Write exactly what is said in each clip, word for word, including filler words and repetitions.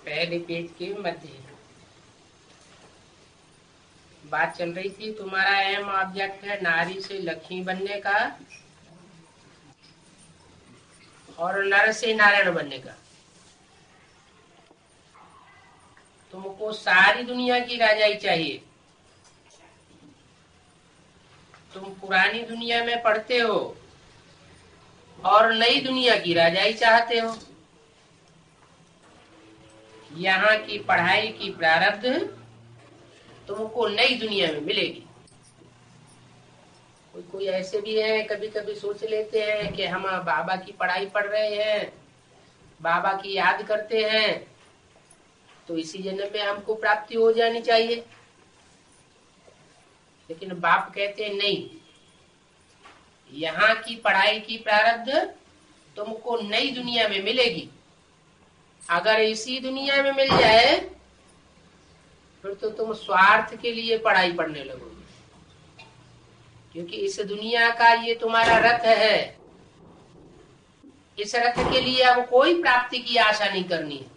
पहले पेज के मध्य बात चल रही थी। तुम्हारा एम ऑब्जेक्ट है नारी से लक्ष्मी बनने का और नर से नारायण बनने का। तुमको सारी दुनिया की राजाई चाहिए। तुम पुरानी दुनिया में पढ़ते हो और नई दुनिया की राजाई चाहते हो। यहाँ की पढ़ाई की प्रारब्ध तुमको नई दुनिया में मिलेगी। कोई कोई ऐसे भी है, कभी कभी सोच लेते हैं कि हम बाबा की पढ़ाई पढ़ रहे हैं, बाबा की याद करते हैं, तो इसी जन्म में हमको प्राप्ति हो जानी चाहिए। लेकिन बाप कहते हैं नहीं, यहाँ की पढ़ाई की प्रारब्ध तुमको नई दुनिया में मिलेगी। अगर इसी दुनिया में मिल जाए फिर तो तुम स्वार्थ के लिए पढ़ाई पढ़ने लगोगे, क्योंकि इस दुनिया का ये तुम्हारा रथ है। इस रथ के लिए अब कोई प्राप्ति की आशा नहीं करनी है।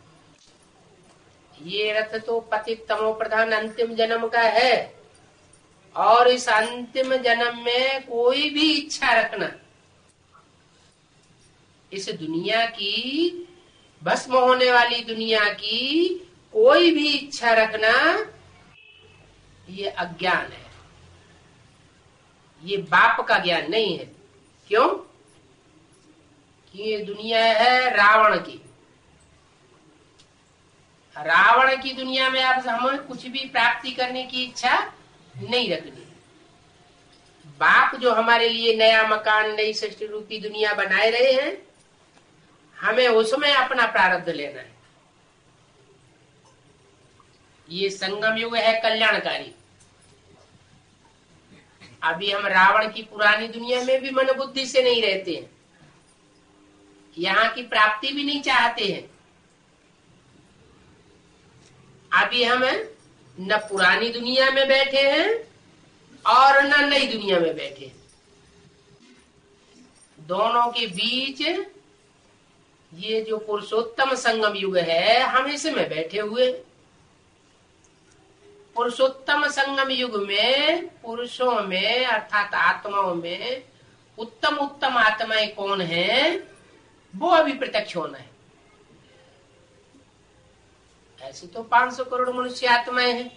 ये रथ तो पतित तमो प्रधान अंतिम जन्म का है, और इस अंतिम जन्म में कोई भी इच्छा रखना, इस दुनिया की भस्म होने वाली दुनिया की कोई भी इच्छा रखना, ये अज्ञान है। ये बाप का ज्ञान नहीं है। क्यों? कि ये दुनिया है रावण की। रावण की दुनिया में अब हमें कुछ भी प्राप्ति करने की इच्छा नहीं रखनी। बाप जो हमारे लिए नया मकान, नई सृष्टि रूपी दुनिया बनाए रहे हैं, हमें उसमें अपना प्रारब्ध लेना है। ये संगम युग है कल्याणकारी। अभी हम रावण की पुरानी दुनिया में भी मन बुद्धि से नहीं रहते हैं, यहाँ की प्राप्ति भी नहीं चाहते हैं। अभी हम न पुरानी दुनिया में बैठे हैं और न नई दुनिया में बैठे हैं। दोनों के बीच ये जो पुरुषोत्तम संगम युग है, हम इसमें बैठे हुए। पुरुषोत्तम संगम युग में पुरुषों में अर्थात आत्माओं में उत्तम उत्तम आत्माएं कौन है, वो अभी प्रत्यक्ष होना है। ऐसे तो पाँच सौ करोड़ मनुष्य आत्माएं हैं,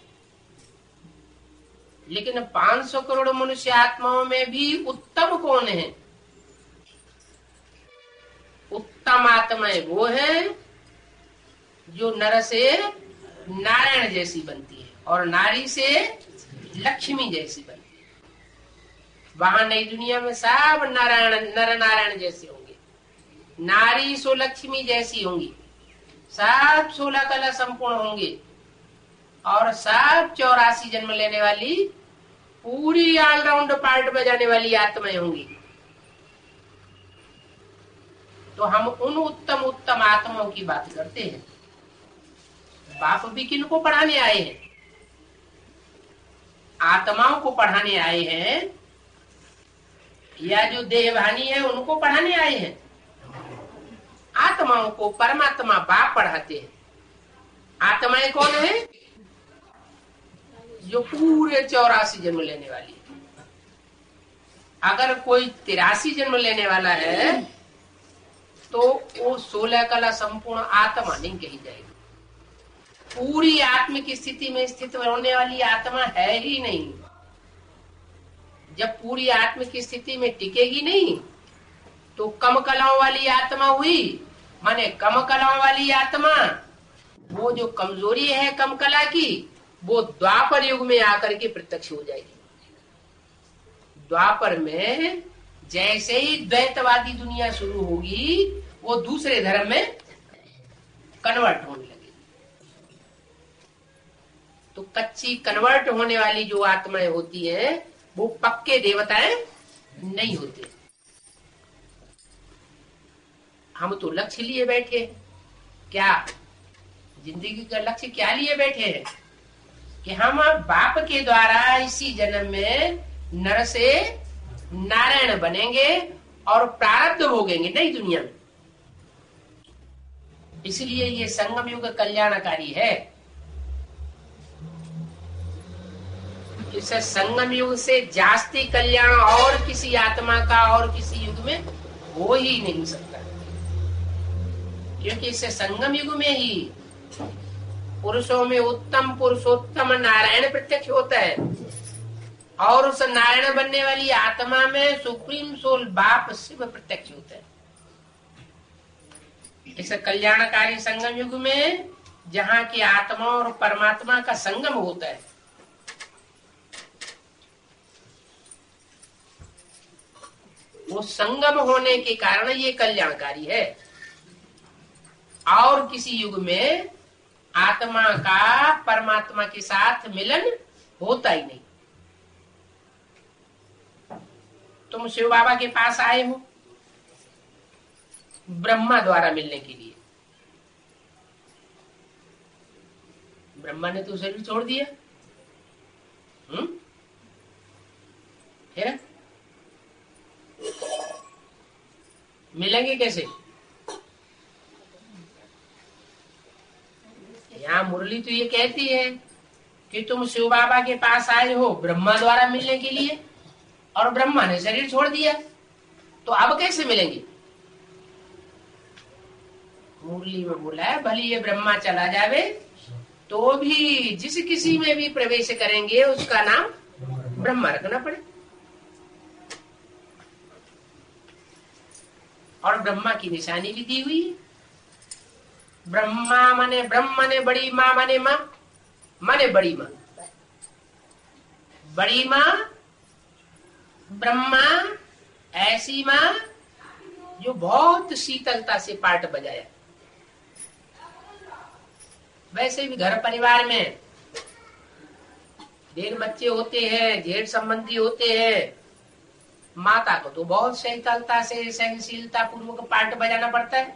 लेकिन पाँच सौ करोड़ मनुष्य आत्माओं में भी उत्तम कौन है? उत्तम आत्माएं वो है जो नर से नारायण जैसी बनती है और नारी से लक्ष्मी जैसी बनती है। वहां नई दुनिया में सब नारायण नर नारायण जैसे होंगे, नारी सो लक्ष्मी जैसी होंगी, सब सोलह कला संपूर्ण होंगे और सब चौरासी जन्म लेने वाली पूरी ऑलराउंड पार्ट बजाने वाली आत्माएं होंगी। तो हम उन उत्तम उत्तम आत्माओं की बात करते हैं। बाप भी किनको पढ़ाने आए हैं? आत्माओं को पढ़ाने आए हैं, या जो देहभानी है उनको पढ़ाने आए हैं? आत्माओं को परमात्मा बाप पढ़ाते हैं। आत्माएं कौन है? जो पूरे चौरासी जन्म लेने वाली है। अगर कोई तिरासी जन्म लेने वाला है तो वो सोलह कला संपूर्ण आत्मा नहीं कही जाएगी। पूरी आत्मिक स्थिति में स्थित होने वाली आत्मा है ही नहीं। जब पूरी आत्मिक स्थिति में टिकेगी नहीं तो कम कलाओं वाली आत्मा हुई। माने कम कलाओं वाली आत्मा, वो जो कमजोरी है कम कला की, वो द्वापर युग में आकर के प्रत्यक्ष हो जाएगी। द्वापर में जैसे ही द्वैतवादी दुनिया शुरू होगी, वो दूसरे धर्म में कन्वर्ट होने लगेगी। तो कच्ची कन्वर्ट होने वाली जो आत्माएं होती है, वो पक्के देवताएं नहीं होते। हम तो लक्ष्य लिए बैठे, क्या जिंदगी का लक्ष्य क्या लिए बैठे हैं? कि हम बाप के द्वारा इसी जन्म में नर से नारायण बनेंगे और प्रारब्ध भोगेंगे नई दुनिया में। इसलिए ये संगम युग कल्याणकारी है। इस संगम युग से जास्ती कल्याण और किसी आत्मा का और किसी युग में हो ही नहीं सकता, क्योंकि इस संगम युग में ही पुरुषों में उत्तम पुरुषोत्तम नारायण प्रत्यक्ष होता है, और उस नारायण बनने वाली आत्मा में सुप्रीम सोल बाप शिव प्रत्यक्ष होता है। इस कल्याणकारी संगम युग में जहाँ की आत्मा और परमात्मा का संगम होता है, वो संगम होने के कारण ये कल्याणकारी है। और किसी युग में आत्मा का परमात्मा के साथ मिलन होता ही नहीं। तुम शिव बाबा के पास आए हो ब्रह्मा द्वारा मिलने के लिए, ब्रह्मा ने तो शरीर छोड़ दिया, हम्म है? मिलेंगे कैसे? यहाँ मुरली तो ये कहती है कि तुम शिव बाबा के पास आए हो ब्रह्मा द्वारा मिलने के लिए, और ब्रह्मा ने शरीर छोड़ दिया, तो अब कैसे मिलेंगे? मुरली में बोला है भले ये ब्रह्मा चला जावे तो भी जिस किसी में भी प्रवेश करेंगे उसका नाम ब्रह्मा रखना पड़े। और ब्रह्मा की निशानी भी दी हुई है। ब्रह्मा माने ब्रह्म माने बड़ी माँ माने माँ माने बड़ी माँ, बड़ी माँ ब्रह्मा ऐसी माँ जो बहुत शीतलता से पाठ बजाया। वैसे भी घर परिवार में ढेर बच्चे होते हैं, ढेर संबंधी होते हैं, माता को तो बहुत शीतलता से सहनशीलता पूर्वक पाठ बजाना पड़ता है।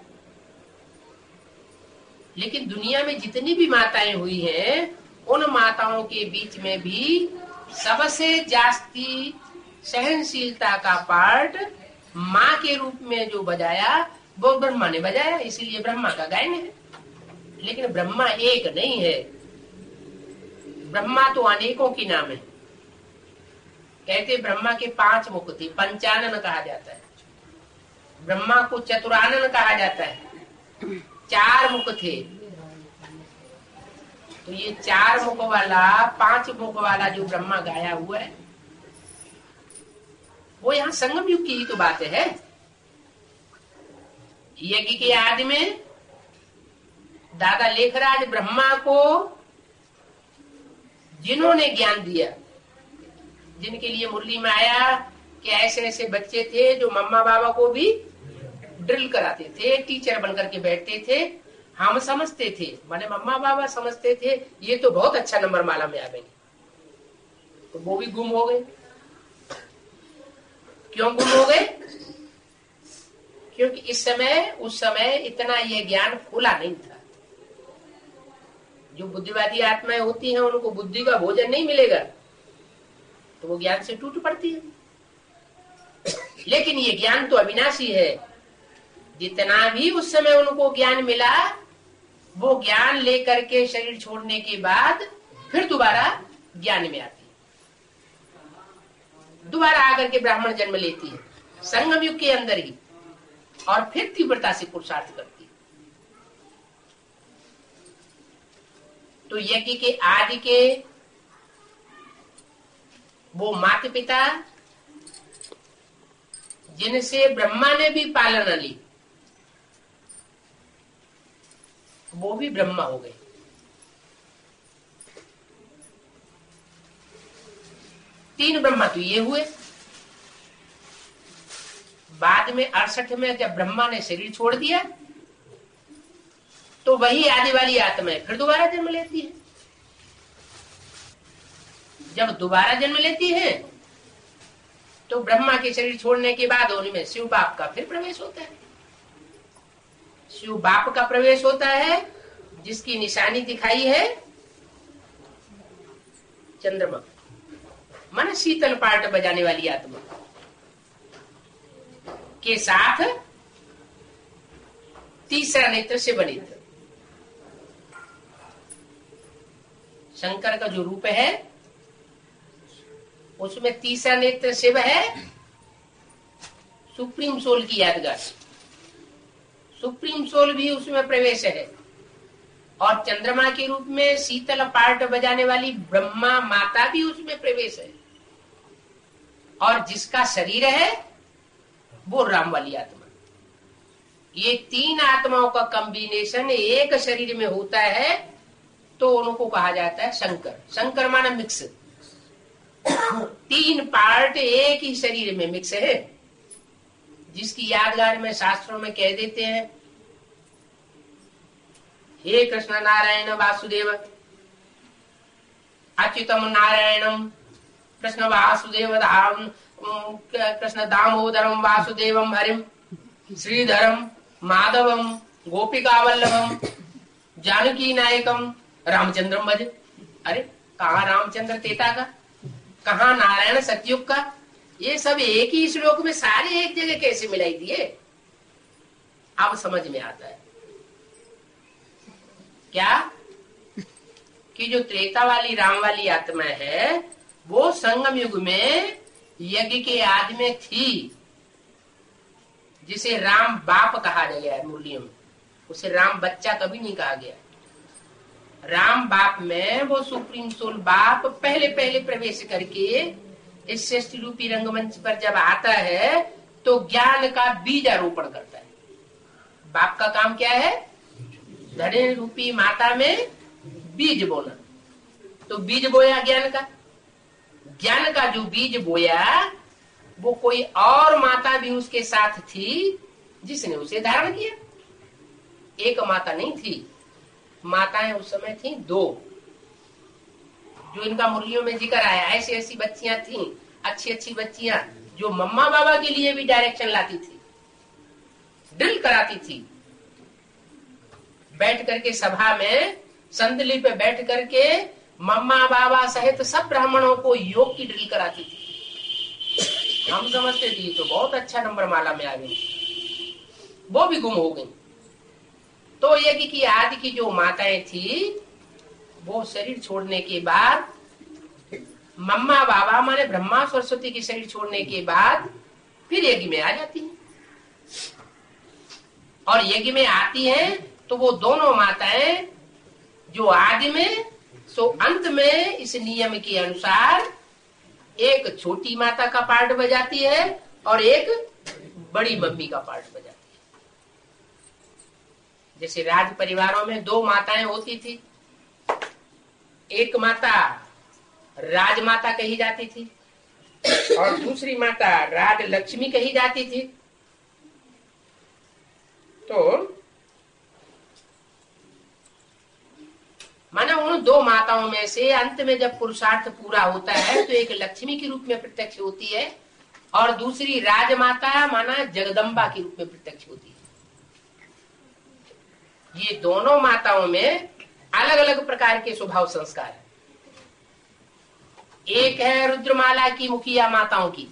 लेकिन दुनिया में जितनी भी माताएं हुई हैं, उन माताओं के बीच में भी सबसे जास्ती सहनशीलता का पाठ माँ के रूप में जो बजाया वो ब्रह्मा ने बजाया, इसीलिए ब्रह्मा का गायन है। लेकिन ब्रह्मा एक नहीं है, ब्रह्मा तो अनेकों की नाम है। कहते ब्रह्मा के पांच मुख थे, पंचानन कहा जाता है। ब्रह्मा को चतुरानन कहा जाता है, चार मुख थे। तो ये चार मुख वाला पांच मुख वाला जो ब्रह्मा गाया हुआ है वो यहाँ संगम युग की ही तो बात है। यज्ञ के आदि में दादा लेखराज ब्रह्मा को जिन्होंने ज्ञान दिया, जिनके लिए मुरली में आया कि ऐसे ऐसे बच्चे थे जो मम्मा बाबा को भी ड्रिल कराते थे, टीचर बनकर के बैठते थे। हम समझते थे, माने मम्मा बाबा समझते थे ये तो बहुत अच्छा नंबर माला में आवेंगे, तो वो भी गुम हो गए। क्यों गुम हो गए? क्योंकि इस समय उस समय इतना ये ज्ञान खुला नहीं था। जो बुद्धिवादी आत्माएं होती हैं उनको बुद्धि का भोजन नहीं मिलेगा तो वो ज्ञान से टूट पड़ती है। लेकिन ये ज्ञान तो अविनाशी है। जितना भी उस समय उनको ज्ञान मिला वो ज्ञान लेकर के शरीर छोड़ने के बाद फिर दोबारा ज्ञान में आती है, दोबारा आकर के ब्राह्मण जन्म लेती है संगम युग के अंदर ही, और फिर तीव्रता से पुरुषार्थ करती है। तो यज्ञ के आदि के वो माता पिता जिनसे ब्रह्मा ने भी पालना ली वो भी ब्रह्मा हो गए। तीन ब्रह्मा तो ये हुए। बाद में अड़सठ में जब ब्रह्मा ने शरीर छोड़ दिया तो वही आदि वाली आत्माएं फिर दोबारा जन्म लेती है। जब दोबारा जन्म लेती है तो ब्रह्मा के शरीर छोड़ने के बाद उनमें शिव बाप का फिर प्रवेश होता है। शिव बाप का प्रवेश होता है जिसकी निशानी दिखाई है चंद्रमा, मन शीतल पाठ बजाने वाली आत्मा के साथ तीसरा नेत्र से बनित शंकर का जो रूप है उसमें तीसरा नेत्र शिव है, सुप्रीम सोल की यादगार, सुप्रीम सोल भी उसमें प्रवेश है। और चंद्रमा के रूप में शीतल पार्ट बजाने वाली ब्रह्मा माता भी उसमें प्रवेश है। और जिसका शरीर है वो राम वाली आत्मा। ये तीन आत्माओं का कॉम्बिनेशन एक शरीर में होता है तो उनको कहा जाता है शंकर। शंकर माना मिक्स, तीन पार्ट एक ही शरीर में मिक्स है, जिसकी यादगार में शास्त्रों में कह देते हैं, हे कृष्ण नारायण वासुदेव अच्युतम नारायणम कृष्ण वासुदेव धाम कृष्ण दामोदरम वासुदेवम हरिम श्रीधरम माधवम गोपिका वल्लभम जानकी नायकम रामचंद्रम भज। अरे कहा रामचंद्र तेता का, कहा नारायण सतयुग का, ये सब एक ही श्लोक में सारे एक जगह कैसे मिलाई दिए? अब समझ में आता है क्या कि जो त्रेता वाली राम वाली आत्मा है वो संगम युग में यज्ञ के आदि में थी, जिसे राम बाप कहा गया है मुरलियों में, उसे राम बच्चा कभी नहीं कहा गया। राम बाप में वो सुप्रीम सोल बाप पहले पहले प्रवेश करके इस सृष्टि रूपी रंगमंच पर जब आता है तो ज्ञान का बीज आरोपण करता है। बाप का काम क्या है? धड़े रूपी माता में बीज बोना। तो बीज बोया ज्ञान का, ज्ञान का जो बीज बोया वो कोई और माता भी उसके साथ थी जिसने उसे धारण किया। एक माता नहीं थी, माताएं उस समय थी दो, जो इनका मुरलियों में जिक्र आया। ऐसी ऐसी बच्चियां थी, अच्छी अच्छी बच्चियां, जो मम्मा बाबा के लिए भी डायरेक्शन लाती थी, ड्रिल कराती थी। बैठ करके सभा में संदली पे बैठ करके मम्मा बाबा सहित सब ब्राह्मणों को योग की ड्रिल कराती थी। हम समझते थे तो बहुत अच्छा नंबर माला में आ गई, वो भी गुम हो गई। तो यज्ञ की आदि की जो माताएं थी वो शरीर छोड़ने के बाद, मम्मा बाबा माने ब्रह्मा सरस्वती की शरीर छोड़ने के बाद फिर यज्ञ में आ जाती हैं। और यज्ञ में आती हैं तो वो दोनों माताएं जो आदि में सो अंत में इस नियम के अनुसार एक छोटी माता का पार्ट बजाती है और एक बड़ी मम्मी का पार्ट बजाती है। जैसे राज परिवारों में दो माताएं होती थी, एक माता राजमाता कही जाती थी और दूसरी माता राज लक्ष्मी कही जाती थी। तो माना उन दो माताओं में से अंत में जब पुरुषार्थ पूरा होता है तो एक लक्ष्मी के रूप में प्रत्यक्ष होती है और दूसरी राजमाता माना जगदम्बा के रूप में प्रत्यक्ष होती है। ये दोनों माताओं में अलग अलग प्रकार के स्वभाव संस्कार है। एक है रुद्रमाला की मुखिया माताओं की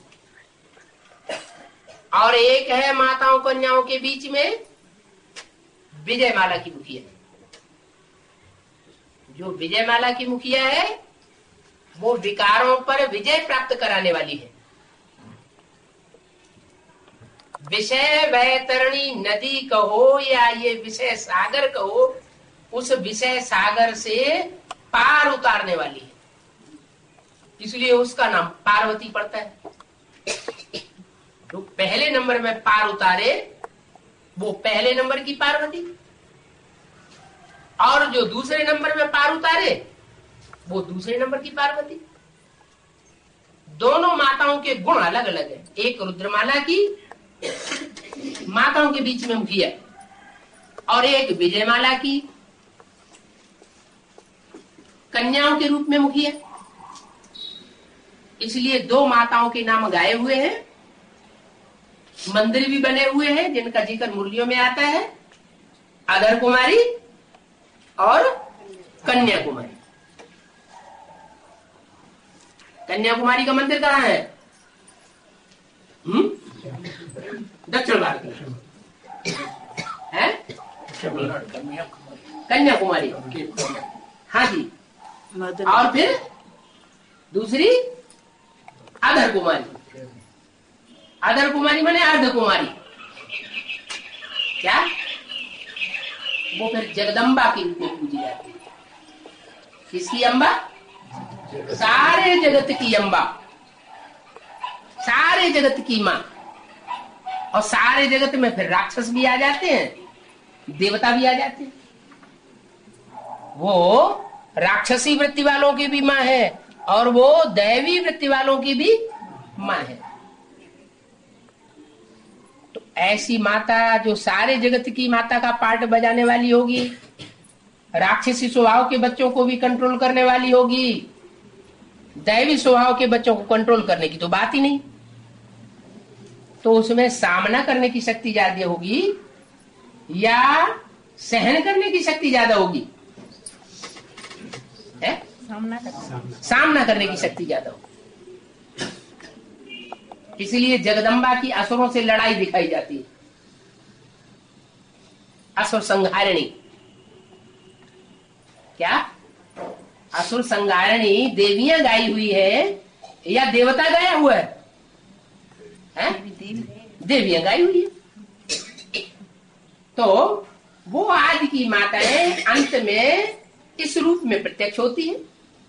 और एक है माताओं कन्याओं के बीच में विजयमाला की मुखिया। जो विजयमाला की मुखिया है वो विकारों पर विजय प्राप्त कराने वाली है। विषय वैतरणी नदी कहो या ये विषय सागर कहो, उस विषय सागर से पार उतारने वाली है, इसलिए उसका नाम पार्वती पड़ता है। तो पहले नंबर में पार उतारे वो पहले नंबर की पार्वती, और जो दूसरे नंबर में पार उतारे वो दूसरे नंबर की पार्वती। दोनों माताओं के गुण अलग अलग है। एक रुद्रमाला की माताओं के बीच में मुखिया और एक विजयमाला की कन्याओं के रूप में मुखिया। इसलिए दो माताओं के नाम गाए हुए हैं, मंदिर भी बने हुए हैं जिनका जिक्र मुरलियों में आता है, अधर कुमारी और कन्याकुमारी। कन्याकुमारी का मंदिर कहाँ है? हम्म दक्षिण भारत में है कन्याकुमारी। हाँ जी, और फिर दूसरी अधर कुमारी। अधर कुमारी माने अर्ध कुमारी। क्या? वो फिर जगदम्बा के रूप में पूजी जाती है। किसकी अम्बा? सारे जगत की अम्बा, सारे जगत की माँ। और सारे जगत में फिर राक्षस भी आ जाते हैं, देवता भी आ जाते हैं। वो राक्षसी वृत्ति वालों की भी माँ है और वो दैवी वृत्ति वालों की भी माँ है। तो ऐसी माता जो सारे जगत की माता का पार्ट बजाने वाली होगी, राक्षसी स्वभाव के बच्चों को भी कंट्रोल करने वाली होगी, दैवी स्वभाव के बच्चों को कंट्रोल करने की तो बात ही नहीं। तो उसमें सामना करने की शक्ति ज्यादा होगी या सहन करने की शक्ति ज्यादा होगी? है? सामना करने सामना करने की शक्ति ज्यादा होगी। इसलिए जगदम्बा की असुरों से लड़ाई दिखाई जाती है। असुर संहारिणी। क्या? असुर संहारिणी देवियां गाई हुई है या देवता गाया हुआ है? है? देवियां गाई हुई है। तो वो आदि की माताएं अंत में इस रूप में प्रत्यक्ष होती है।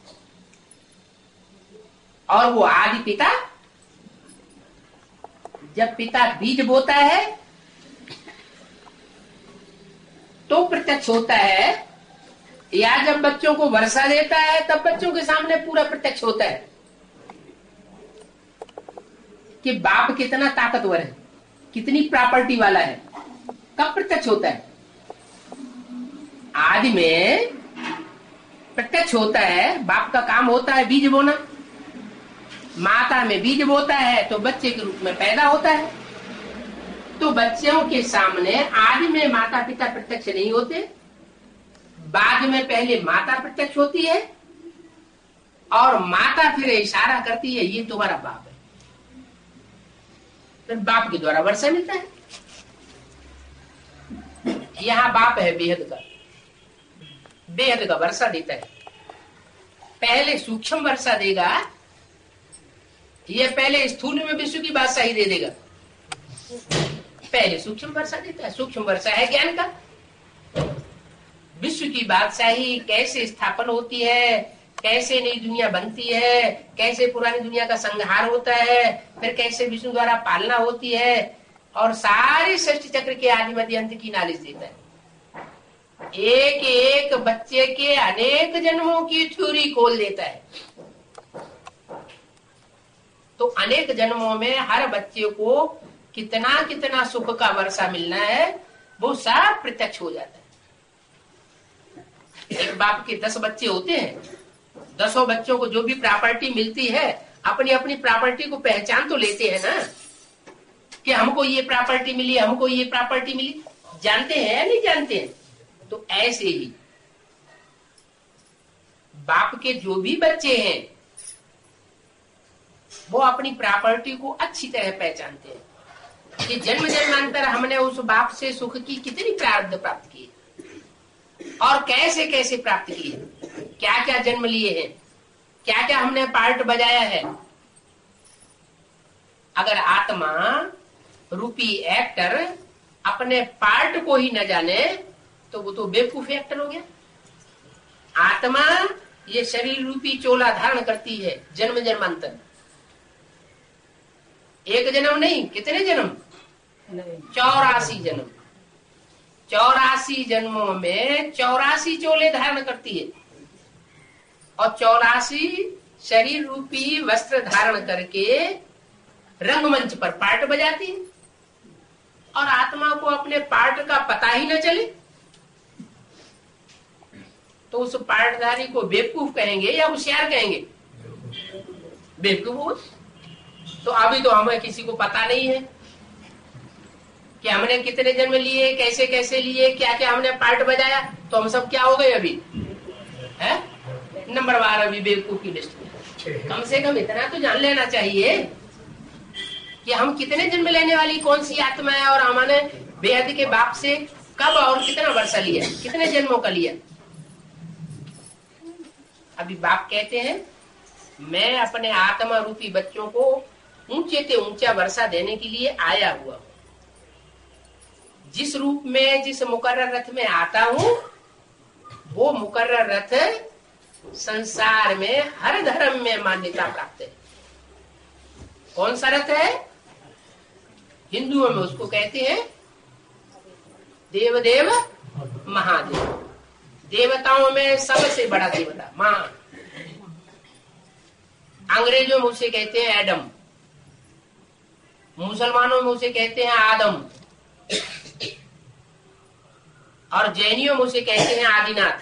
और वो आदि पिता, जब पिता बीज बोता है तो प्रत्यक्ष होता है, या जब बच्चों को वर्षा देता है तब बच्चों के सामने पूरा प्रत्यक्ष होता है कि बाप कितना ताकतवर है, कितनी प्रॉपर्टी वाला है। कब प्रत्यक्ष होता है? आदि में प्रत्यक्ष होता है। बाप का काम होता है बीज बोना, माता में बीज बोता है तो बच्चे के रूप में पैदा होता है। तो बच्चों के सामने आदि में माता पिता प्रत्यक्ष नहीं होते, बाद में पहले माता प्रत्यक्ष होती है और माता फिर इशारा करती है ये तुम्हारा बाप है। फिर बाप के द्वारा वर्षा मिलता है। यहाँ बाप है बेहद का, बेहद का वर्षा देता है। पहले सूक्ष्म वर्षा देगा, ये पहले स्थूल में विश्व की बादशाही दे देगा। पहले सूक्ष्म वर्षा देता है। सूक्ष्म वर्षा है ज्ञान का। विश्व की बादशाही कैसे स्थापन होती है, कैसे नई दुनिया बनती है, कैसे पुरानी दुनिया का संहार होता है, फिर कैसे विष्णु द्वारा पालना होती है, और सारे सृष्टि चक्र के आदि मध्य अंत की नॉलेज देता है। एक एक बच्चे के अनेक जन्मों की थ्योरी खोल देता है। तो अनेक जन्मों में हर बच्चे को कितना कितना सुख का वर्षा मिलना है वो सब प्रत्यक्ष हो जाता है। एक बाप के दस बच्चे होते हैं, दसों बच्चों को जो भी प्रॉपर्टी मिलती है अपनी अपनी प्रॉपर्टी को पहचान तो लेते हैं ना कि हमको ये प्रॉपर्टी मिली, हमको ये प्रॉपर्टी मिली। जानते हैं या नहीं जानते हैं? तो ऐसे ही बाप के जो भी बच्चे हैं वो अपनी प्रॉपर्टी को अच्छी तरह पहचानते हैं कि जन्म जन्मांतर हमने उस बाप से सुख की कितनी प्रारब्ध प्राप्त की और कैसे कैसे प्राप्त की है, क्या क्या जन्म लिए हैं, क्या क्या हमने पार्ट बजाया है। अगर आत्मा रूपी एक्टर अपने पार्ट को ही न जाने तो वो तो बेवकूफ एक्टर हो गया। आत्मा ये शरीर रूपी चोला धारण करती है जन्म जन्मांतर। एक जन्म नहीं, कितने जन्म? चौरासी जन्म। चौरासी जन्मों में चौरासी चोले धारण करती है और चौरासी शरीर रूपी वस्त्र धारण करके रंगमंच पर पार्ट बजाती है। और आत्मा को अपने पार्ट का पता ही न चले तो उस पार्टधारी को बेवकूफ कहेंगे या होशियार कहेंगे? बेवकूफ। तो अभी तो हमें किसी को पता नहीं है कि हमने कितने जन्म लिए, कैसे कैसे लिए, क्या क्या हमने पार्ट बजाया। तो हम सब क्या हो गए अभी? है नंबर बार अभी बेवकूफ की लिस्ट में। कम से कम इतना तो जान लेना चाहिए कि हम कितने जन्म लेने वाली कौन सी आत्मा है और हमने बेहद के बाप से कब और कितना वर्षा लिया, कितने जन्मों का लिया। अभी बाप कहते हैं मैं अपने आत्मा रूपी बच्चों को ऊंचे से ऊंचा वर्षा देने के लिए आया हुआ हूं। जिस रूप में जिस मुकर्रर रथ में आता हूं वो मुकर्रर रथ संसार में हर धर्म में मान्यता प्राप्त है। कौन सा रथ है? हिंदुओं में उसको कहते हैं देवदेव महादेव। देवताओं में सबसे बड़ा देवता मां। अंग्रेजों में उसे कहते हैं एडम, मुसलमानों में उसे कहते हैं आदम, और जैनियों में उसे कहते हैं आदिनाथ।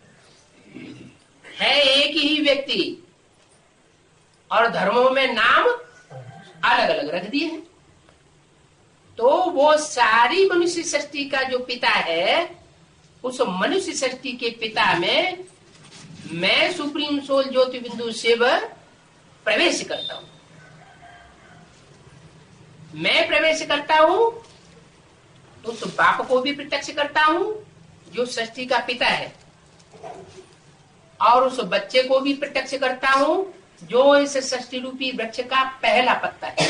है एक ही व्यक्ति और धर्मों में नाम अलग अलग रख दिए हैं। तो वो सारी मनुष्य सृष्टि का जो पिता है, उस मनुष्य सृष्टि के पिता में मैं सुप्रीम सोल ज्योति बिंदु शिव प्रवेश करता हूं। मैं प्रवेश करता हूं तो उस बाप को भी प्रत्यक्ष करता हूं जो सृष्टि का पिता है, और उस बच्चे को भी प्रत्यक्ष करता हूं जो इस सृष्टि रूपी वृक्ष का पहला पत्ता है।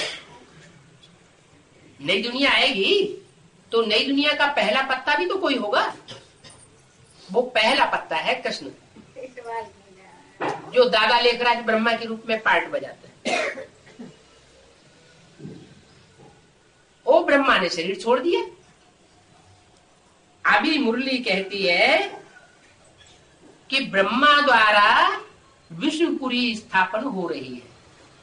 नई दुनिया आएगी तो नई दुनिया का पहला पत्ता भी तो कोई होगा। वो पहला पत्ता है कृष्ण, जो दादा लेखराज ब्रह्मा के रूप में पार्ट बजाते हैं। ओ ब्रह्मा ने शरीर छोड़ दिया। अभी मुरली कहती है कि ब्रह्मा द्वारा विष्णुपुरी स्थापन हो रही है।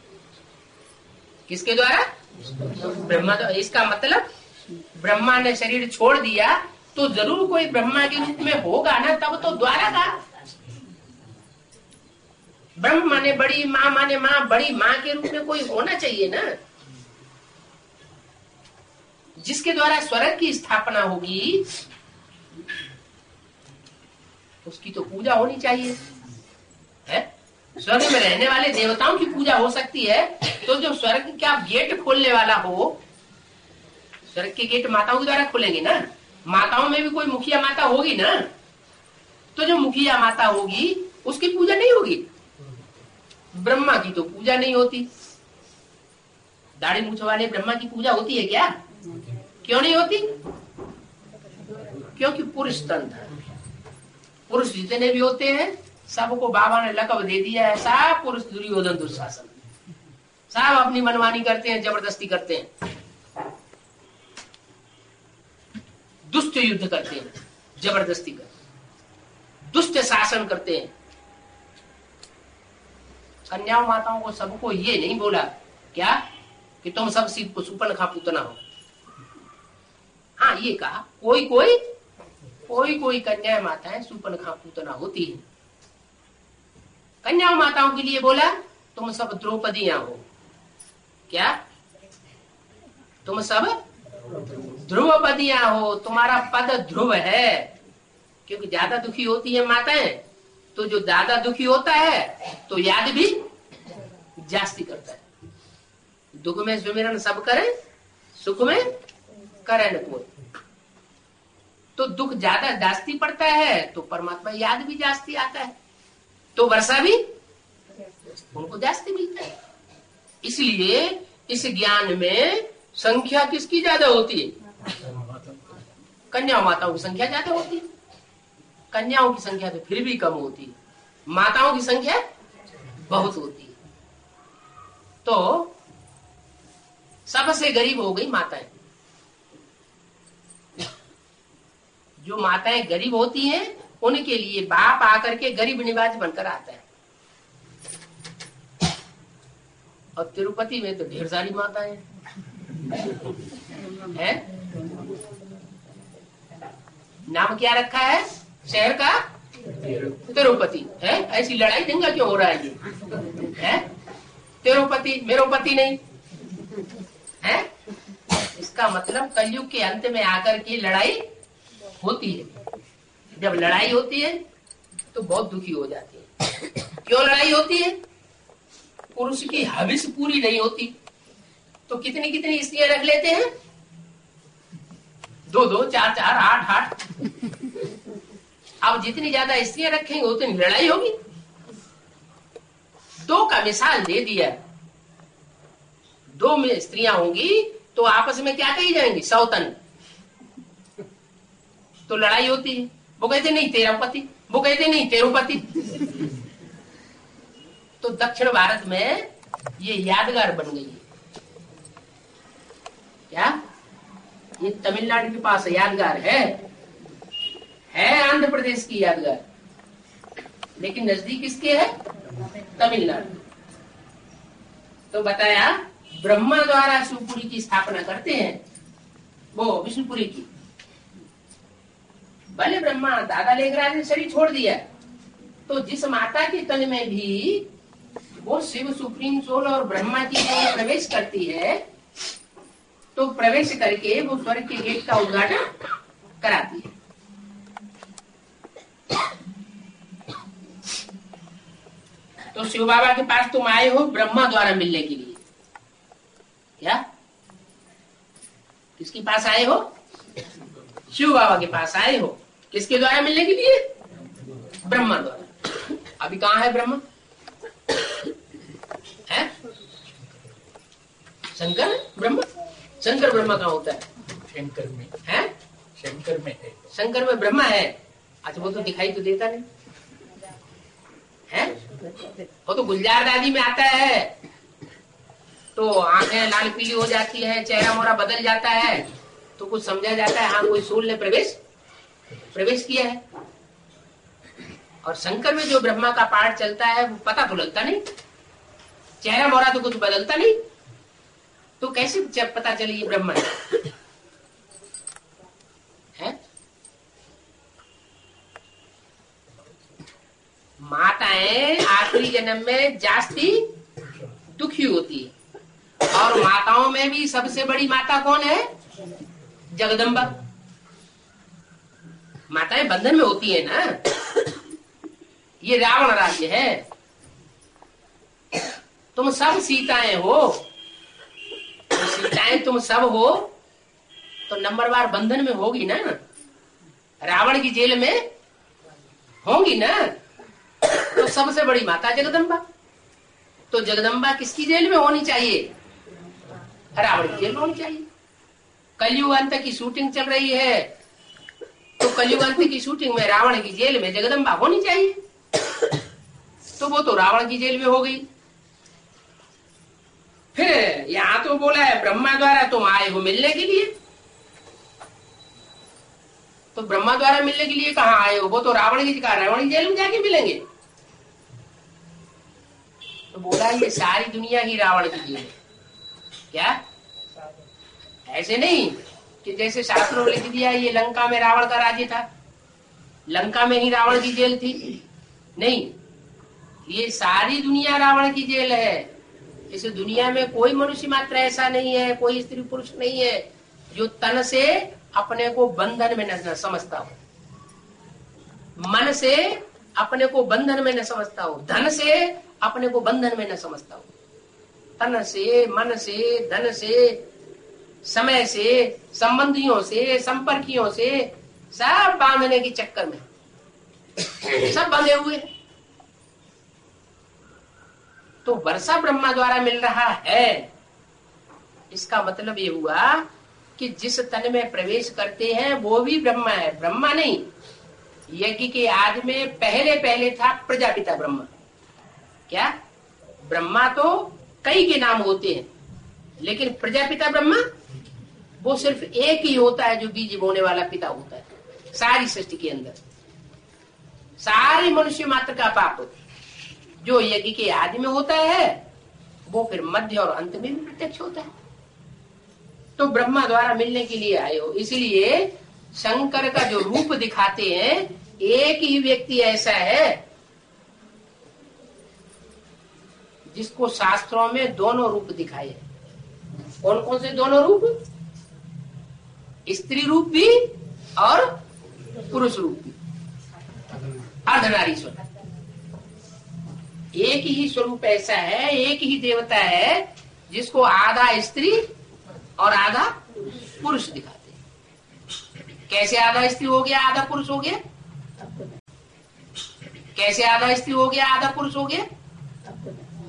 किसके द्वारा? ब्रह्मा द्वारा। इसका मतलब ब्रह्मा ने शरीर छोड़ दिया तो जरूर कोई ब्रह्मा के रूप में होगा ना, तब तो द्वारा था। ब्रह्म माने बड़ी, माँ माने माँ, बड़ी माँ के रूप में कोई होना चाहिए ना, जिसके द्वारा स्वर्ग की स्थापना होगी। उसकी तो पूजा होनी चाहिए है। स्वर्ग में रहने वाले देवताओं की पूजा हो सकती है, तो जो स्वर्ग का गेट खोलने वाला हो, स्वर्ग के गेट माताओं के द्वारा खुलेंगे ना। माताओं में भी कोई मुखिया माता होगी ना, तो जो मुखिया माता होगी उसकी पूजा नहीं होगी। ब्रह्मा की तो पूजा नहीं होती। दाढ़ी मूछ वाले ब्रह्मा की पूजा होती है क्या? क्यों नहीं होती? क्योंकि पुरुष तंत्र है। पुरुष जितने भी होते हैं सबको बाबा ने लकब दे दिया है, सब पुरुष दुर्योधन दुशासन। सब अपनी मनमानी करते हैं, जबरदस्ती करते हैं, दुष्ट युद्ध करते हैं, जबरदस्ती करते हैं, दुष्ट शासन करते हैं। कन्याओं माताओं को सबको ये नहीं बोला क्या कि तुम सब सुपनखा पूतना हो। हाँ, ये कहा कोई कोई कोई कोई कन्या माताएं सुपनखा पूतना होती है। कन्या माताओं के लिए बोला तुम सब द्रौपदियां हो। क्या? तुम सब ध्रुवपदियां हो, तुम्हारा पद ध्रुव है। क्योंकि ज्यादा दुखी होती है माताएं, तो जो ज्यादा दुखी होता है तो याद भी जास्ती करता है। दुख में सुमिरन सब करे, सुख में करे न कोई। तो दुख ज्यादा जास्ती पड़ता है तो परमात्मा याद भी जास्ती आता है, तो वर्षा भी उनको जास्ती मिलता है। इसलिए इस ज्ञान में संख्या किसकी ज्यादा होती है? कन्या माताओं की संख्या ज्यादा होती है। कन्याओं की संख्या तो फिर भी कम होती है, माताओं की संख्या बहुत होती है। तो सबसे गरीब हो गई माताएं। जो माताएं गरीब होती हैं उनके लिए बाप आकर के गरीब निवाज बनकर आता है। और तिरुपति में तो ढेर सारी माताएं हैं। नाम क्या रखा है शहर का? तिरुपति है। ऐसी लड़ाई दंगा क्यों हो रहा है? ये है तिरुपति, मेरोपति नहीं है। इसका मतलब कलयुग के अंत में आकर के लड़ाई होती है। जब लड़ाई होती है तो बहुत दुखी हो जाती है। क्यों लड़ाई होती है? पुरुष की हविस पूरी नहीं होती तो कितनी कितनी स्त्रियां रख लेते हैं, दो दो चार चार आठ आठ। अब जितनी ज्यादा स्त्रियां रखेंगे उतनी लड़ाई होगी। दो का मिसाल दे दिया। दो में स्त्रियां होंगी तो आपस में क्या कही जाएंगी? सौतन। तो लड़ाई होती है, वो कहते नहीं तेरा पति, वो कहते नहीं तेरो पति। तो दक्षिण भारत में ये यादगार बन गई है। क्या ये तमिलनाडु के पास यादगार है है आंध्र प्रदेश की यादगार, लेकिन नजदीक किसके है? तमिलनाडु। तो बताया ब्रह्मा द्वारा शिवपुरी की स्थापना करते हैं, वो विष्णुपुरी की। भले ब्रह्मा दादा लेखराज ने शरीर छोड़ दिया, तो जिस माता के तन में भी वो शिव सुप्रीम सोल और ब्रह्मा की जो प्रवेश करती है, तो प्रवेश करके वो स्वर्ग के गेट का उद्घाटन कराती है। तो शिव बाबा के पास तुम आए हो ब्रह्मा द्वारा मिलने के लिए। क्या किसके पास आए हो? शिव बाबा के पास आए हो। किसके द्वारा मिलने के लिए? ब्रह्मा द्वारा। अभी कहाँ है ब्रह्मा? है शंकर ब्रह्मा। शंकर ब्रह्मा कहाँ होता है? शंकर में है। शंकर में है। शंकर में ब्रह्मा है। अच्छा, वो तो दिखाई तो देता नहीं है। वो तो गुलजार दादी में आता है, तो आंखें लाल पीली हो जाती है, चेहरा मोरा बदल जाता है, तो कुछ समझा जाता है हाँ कोई सोल ने प्रवेश प्रवेश किया है। और शंकर में जो ब्रह्मा का पाठ चलता है वो पता तो लगता नहीं, चेहरा मोरा तो कुछ बदलता नहीं, तो कैसे पता चले ये ब्रह्मा है? है? माताएं आखिरी जन्म में जास्ती दुखी होती है, और माताओं में भी सबसे बड़ी माता कौन है? जगदम्बा। माताएं बंधन में होती है ना। ये रावण राज्य है, तुम सब सीताएं हो, तो सीताएं तुम सब हो, तो नंबरवार बंधन में होगी ना, रावण की जेल में होंगी ना। तो सबसे बड़ी माता जगदम्बा। तो जगदम्बा किसकी जेल में होनी चाहिए? रावण की जेल में होनी चाहिए। कलयुग अंत की शूटिंग चल रही है, तो कलयुग अंत की शूटिंग में रावण की जेल में जगदम्बा होनी चाहिए। तो वो तो रावण की जेल में हो गई। फिर यहाँ तो बोला है ब्रह्मा द्वारा तुम आए हो मिलने के लिए, तो ब्रह्मा द्वारा मिलने के लिए कहाँ आए हो? वो तो रावण की जगह रावण की जेल में जाके मिलेंगे। तो बोला ये सारी दुनिया ही रावण की जेल है। क्या ऐसे नहीं कि जैसे शास्त्रों में लिख दिया ये लंका में रावण का राज्य था, लंका में ही रावण की जेल थी? नहीं, ये सारी दुनिया रावण की जेल है। इस दुनिया में कोई मनुष्य मात्र ऐसा नहीं है, कोई स्त्री पुरुष नहीं है जो तन से अपने को बंधन में न समझता हो, मन से अपने को बंधन में न समझता हो, धन से अपने को बंधन में न समझता हो। तन से, मन से, धन से, समय से, संबंधियों से, संपर्कियों से, सब बांधने के चक्कर में सब बंधे हुए हैं। तो वर्षा ब्रह्मा द्वारा मिल रहा है, इसका मतलब ये हुआ कि जिस तन में प्रवेश करते हैं वो भी ब्रह्मा है। ब्रह्मा नहीं, यज्ञ के आदि में पहले पहले था प्रजापिता ब्रह्मा। क्या ब्रह्मा तो कई के नाम होते हैं, लेकिन प्रजापिता ब्रह्मा वो सिर्फ एक ही होता है जो बीज बोने वाला पिता होता है सारी सृष्टि के अंदर। सारे मनुष्य मात्र का पाप जो यज्ञ के आदि में होता है वो फिर मध्य और अंत में भी प्रत्यक्ष होता है। तो ब्रह्मा द्वारा मिलने के लिए आए हो, इसलिए शंकर का जो रूप दिखाते हैं एक ही व्यक्ति ऐसा है जिसको शास्त्रों में दोनों रूप दिखाए हैं। कौन कौन से दोनों रूप? स्त्री रूप भी और पुरुष रूप भी, अर्धनारीश्वर। एक ही स्वरूप ऐसा है, एक ही देवता है जिसको आधा स्त्री और आधा पुरुष दिखाते हैं। कैसे आधा स्त्री हो गया आधा पुरुष हो गया? कैसे आधा स्त्री हो गया आधा पुरुष हो गया?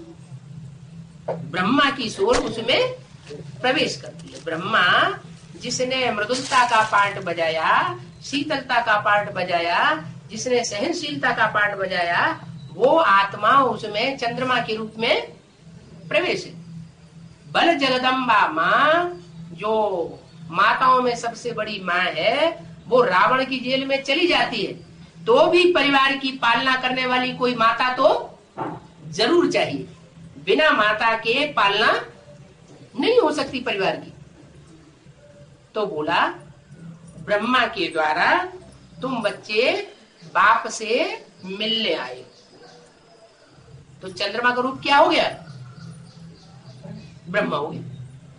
ब्रह्मा की सोल उसमें प्रवेश करती है। ब्रह्मा जिसने मृदुलता का पार्ट बजाया, शीतलता का पार्ट बजाया, जिसने सहनशीलता का पार्ट बजाया, वो आत्मा उसमें चंद्रमा के रूप में प्रवेश है। बल जगदम्बा माँ, जो माताओं में सबसे बड़ी माँ है, वो रावण की जेल में चली जाती है तो भी परिवार की पालना करने वाली कोई माता तो जरूर चाहिए। बिना माता के पालना नहीं हो सकती परिवार की। तो बोला ब्रह्मा के द्वारा तुम बच्चे बाप से मिलने आए। तो चंद्रमा का रूप क्या हो गया? ब्रह्मा हो गया।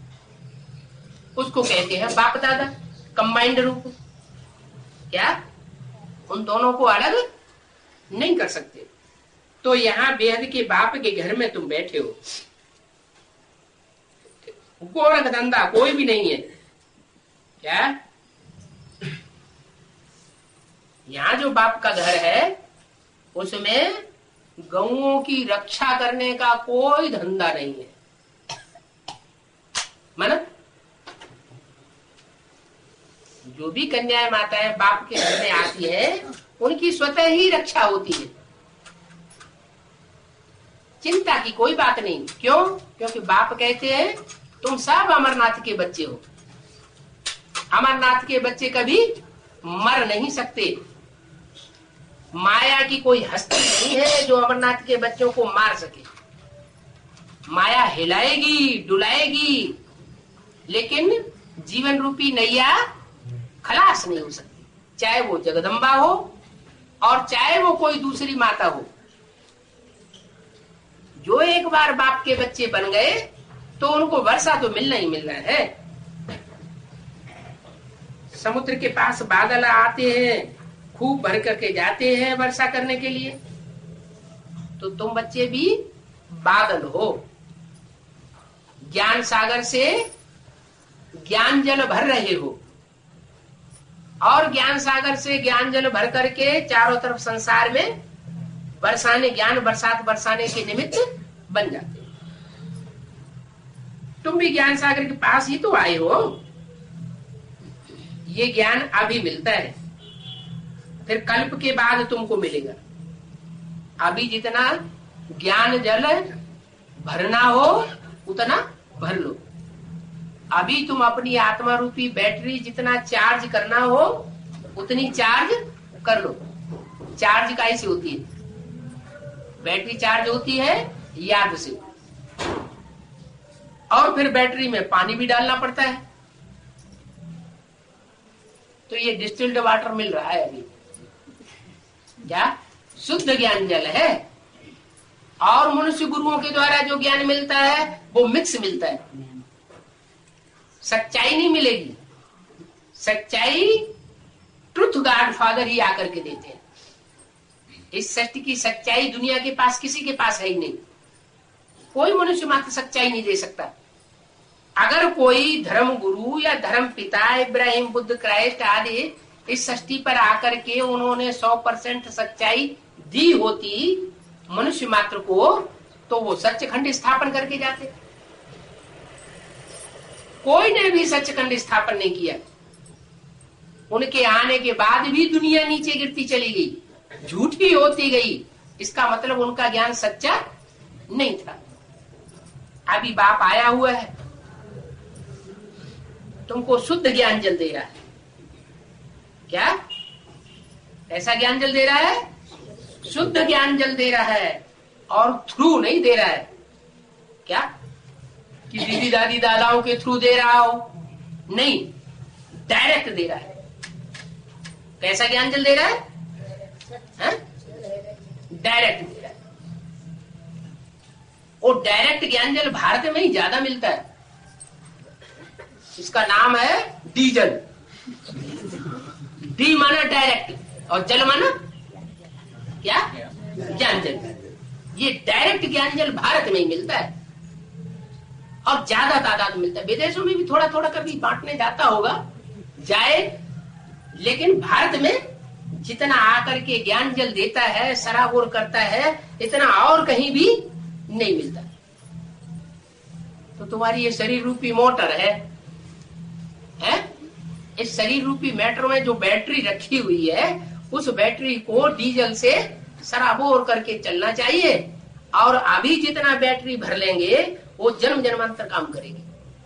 उसको कहते हैं बाप दादा, कंबाइंड रूप। क्या उन दोनों को अलग नहीं कर सकते। तो यहाँ बेहद के बाप के घर में तुम बैठे हो, गोरख धंधा कोई भी नहीं है। क्या यहाँ जो बाप का घर है उसमें गौओं की रक्षा करने का कोई धंधा नहीं है। माना जो भी कन्याएं माताएं बाप के घर में आती है उनकी स्वतः ही रक्षा होती है, चिंता की कोई बात नहीं। क्यों? क्योंकि बाप कहते हैं तुम सब अमरनाथ के बच्चे हो। अमरनाथ के बच्चे कभी मर नहीं सकते। माया की कोई हस्ती नहीं है जो अमरनाथ के बच्चों को मार सके। माया हिलाएगी डुलाएगी, लेकिन जीवन रूपी नैया खलास नहीं हो सकती, चाहे वो जगदम्बा हो और चाहे वो कोई दूसरी माता हो। जो एक बार बाप के बच्चे बन गए तो उनको वर्षा तो मिलना ही मिलना है। समुद्र के पास बादल आते हैं, खूब भर करके जाते हैं वर्षा करने के लिए। तो तुम बच्चे भी बादल हो। ज्ञान सागर से ज्ञान जल भर रहे हो और ज्ञान सागर से ज्ञान जल भर करके चारों तरफ संसार में बरसाने, ज्ञान बरसात बरसाने के निमित्त बन जाते हो। तुम भी ज्ञान सागर के पास ही तो आए हो। ये ज्ञान अभी मिलता है, फिर कल्प के बाद तुमको मिलेगा। अभी जितना ज्ञान जल भरना हो उतना भर लो। अभी तुम अपनी आत्मा रूपी बैटरी जितना चार्ज करना हो उतनी चार्ज कर लो। चार्ज कैसे होती है? बैटरी चार्ज होती है याद से, और फिर बैटरी में पानी भी डालना पड़ता है। तो ये डिस्टिल्ड वाटर मिल रहा है अभी, क्या शुद्ध ज्ञान जल है। और मनुष्य गुरुओं के द्वारा जो ज्ञान मिलता है वो मिक्स मिलता है। सच्चाई नहीं मिलेगी। सच्चाई ट्रुथ गॉड फादर ही आकर के देते हैं। इस सत्य की सच्चाई दुनिया के पास किसी के पास है ही नहीं। कोई मनुष्य मात्र सच्चाई नहीं दे सकता। अगर कोई धर्म गुरु या धर्म पिता इब्राहिम बुद्ध क्राइस्ट आदि इस सृष्टि पर आकर के उन्होंने सौ परसेंट सच्चाई दी होती मनुष्य मात्र को, तो वो सच्चखंड स्थापन करके जाते। कोई ने भी सच्चखंड स्थापन नहीं किया। उनके आने के बाद भी दुनिया नीचे गिरती चली गई, झूठी होती गई। इसका मतलब उनका ज्ञान सच्चा नहीं था। अभी बाप आया हुआ है, तुमको शुद्ध ज्ञान जल दे रहा है। क्या ऐसा ज्ञान जल दे रहा है? शुद्ध ज्ञान जल दे रहा है, और थ्रू नहीं दे रहा है। क्या कि दीदी दादी दादाओं के थ्रू दे रहा हो? नहीं, डायरेक्ट दे रहा है। कैसा ज्ञान जल दे रहा है? डायरेक्ट दे रहा है। और डायरेक्ट ज्ञान जल भारत में ही ज्यादा मिलता है। इसका नाम है डीजल। डी माना डायरेक्ट और जल माना क्या? ज्ञान जल। ये डायरेक्ट ज्ञान जल भारत में ही मिलता है और ज्यादा तादाद मिलता है। विदेशों में भी थोड़ा थोड़ा कभी बांटने जाता होगा, जाए, लेकिन भारत में जितना आकर के ज्ञान जल देता है, सराबोर करता है, इतना और कहीं भी नहीं मिलता। तो तुम्हारी ये शरीर रूपी मोटर है, है? इस शरीर रूपी मोटर में जो बैटरी रखी हुई है, उस बैटरी को डीजल से सराबोर करके चलना चाहिए, और अभी जितना बैटरी भर लेंगे वो जन्म जन्मांतर काम करेगी।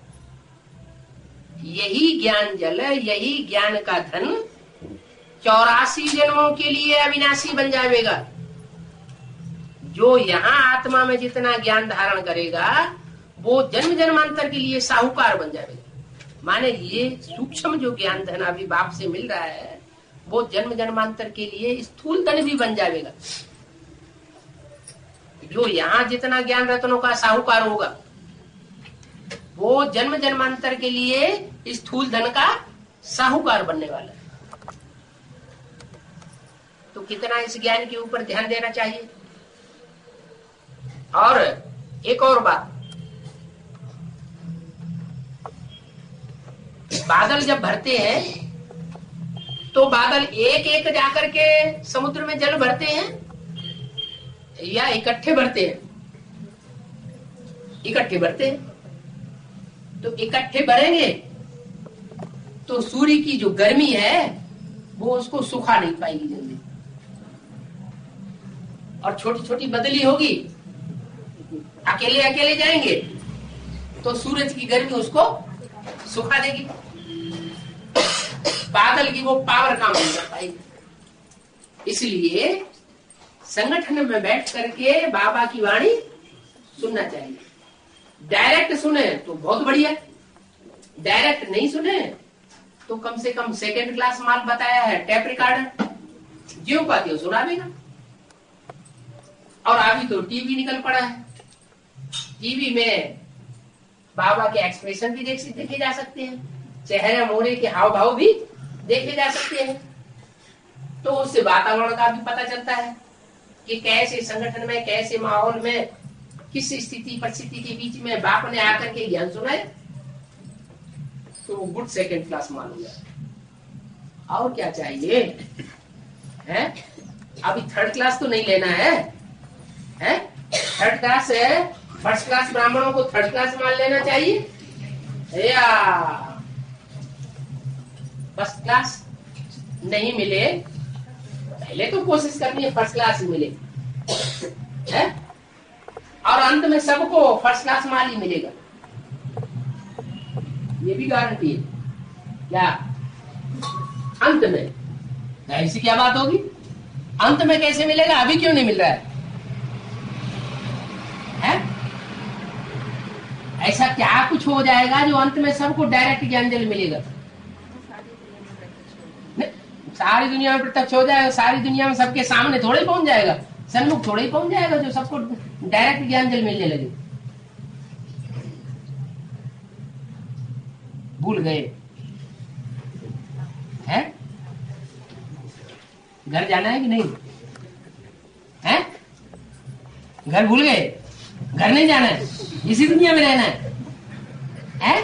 यही ज्ञान जल, यही ज्ञान का धन चौरासी जन्मों के लिए अविनाशी बन जाएगा। जो यहाँ आत्मा में जितना ज्ञान धारण करेगा वो जन्म जन्मांतर के लिए साहूकार बन जाएगा। माने ये सूक्ष्म जो ज्ञान धन अभी बाप से मिल रहा है वो जन्म जन्मांतर के लिए स्थूल धन भी बन जाएगा। जो यहाँ जितना ज्ञान रत्नों का साहूकार होगा वो जन्म जन्मांतर के लिए स्थूल धन का साहूकार बनने वाला है। तो कितना इस ज्ञान के ऊपर ध्यान देना चाहिए। और एक और बात, बादल जब भरते हैं तो बादल एक एक जाकर के समुद्र में जल भरते हैं या इकट्ठे भरते हैं? इकट्ठे भरते हैं। तो इकट्ठे भरेंगे तो सूर्य की जो गर्मी है वो उसको सुखा नहीं पाएगी जल्दी, और छोटी छोटी बदली होगी, अकेले अकेले जाएंगे तो सूरज की गर्मी उसको सुखा देगी, बादल की वो पावर काम नहीं कर पाएगी। इसलिए संगठन में बैठ करके बाबा की वाणी सुनना चाहिए। डायरेक्ट सुने तो बहुत बढ़िया, डायरेक्ट नहीं सुने तो कम से कम सेकंड क्लास माल बताया है टेप रिकॉर्डर, जो पाती हो सुना देगा। और अभी तो टीवी निकल पड़ा है, टीवी में बाबा के एक्सप्रेशन भी देख देखे जा सकते हैं, चेहरे मोहरे के हाव भाव भी देखे जा सकते हैं। तो उससे वातावरण का भी पता चलता है कि कैसे संगठन में, कैसे माहौल में, किस स्थिति परिस्थिति के बीच में बाप ने आकर के ज्ञान सुनाए, तो गुड सेकंड क्लास मान लिया। और क्या चाहिए है? अभी थर्ड क्लास तो नहीं लेना है, है? थर्ड क्लास है, फर्स्ट क्लास ब्राह्मणों को थर्ड क्लास मान लेना चाहिए या फर्स्ट क्लास नहीं मिले, पहले तो कोशिश करनी है फर्स्ट क्लास ही मिले, है? और अंत में सबको फर्स्ट क्लास माल ही मिलेगा, ये भी गारंटी है। क्या अंत में? ऐसी क्या बात होगी? अंत में कैसे मिलेगा? अभी क्यों नहीं मिल रहा है, है? ऐसा क्या कुछ हो जाएगा जो अंत में सबको डायरेक्ट ज्ञान जल मिलेगा? सारी दुनिया में प्रत्यक्ष हो जाएगा, सारी दुनिया में सबके सामने थोड़े ही पहुंच जाएगा, सन्मुख थोड़े ही पहुंच जाएगा जो सबको डायरेक्ट ज्ञान जल मिलने लगे। भूल गए हैं? घर जाना है कि नहीं है? घर भूल गए? घर नहीं जाना है, इसी दुनिया में रहना है, है?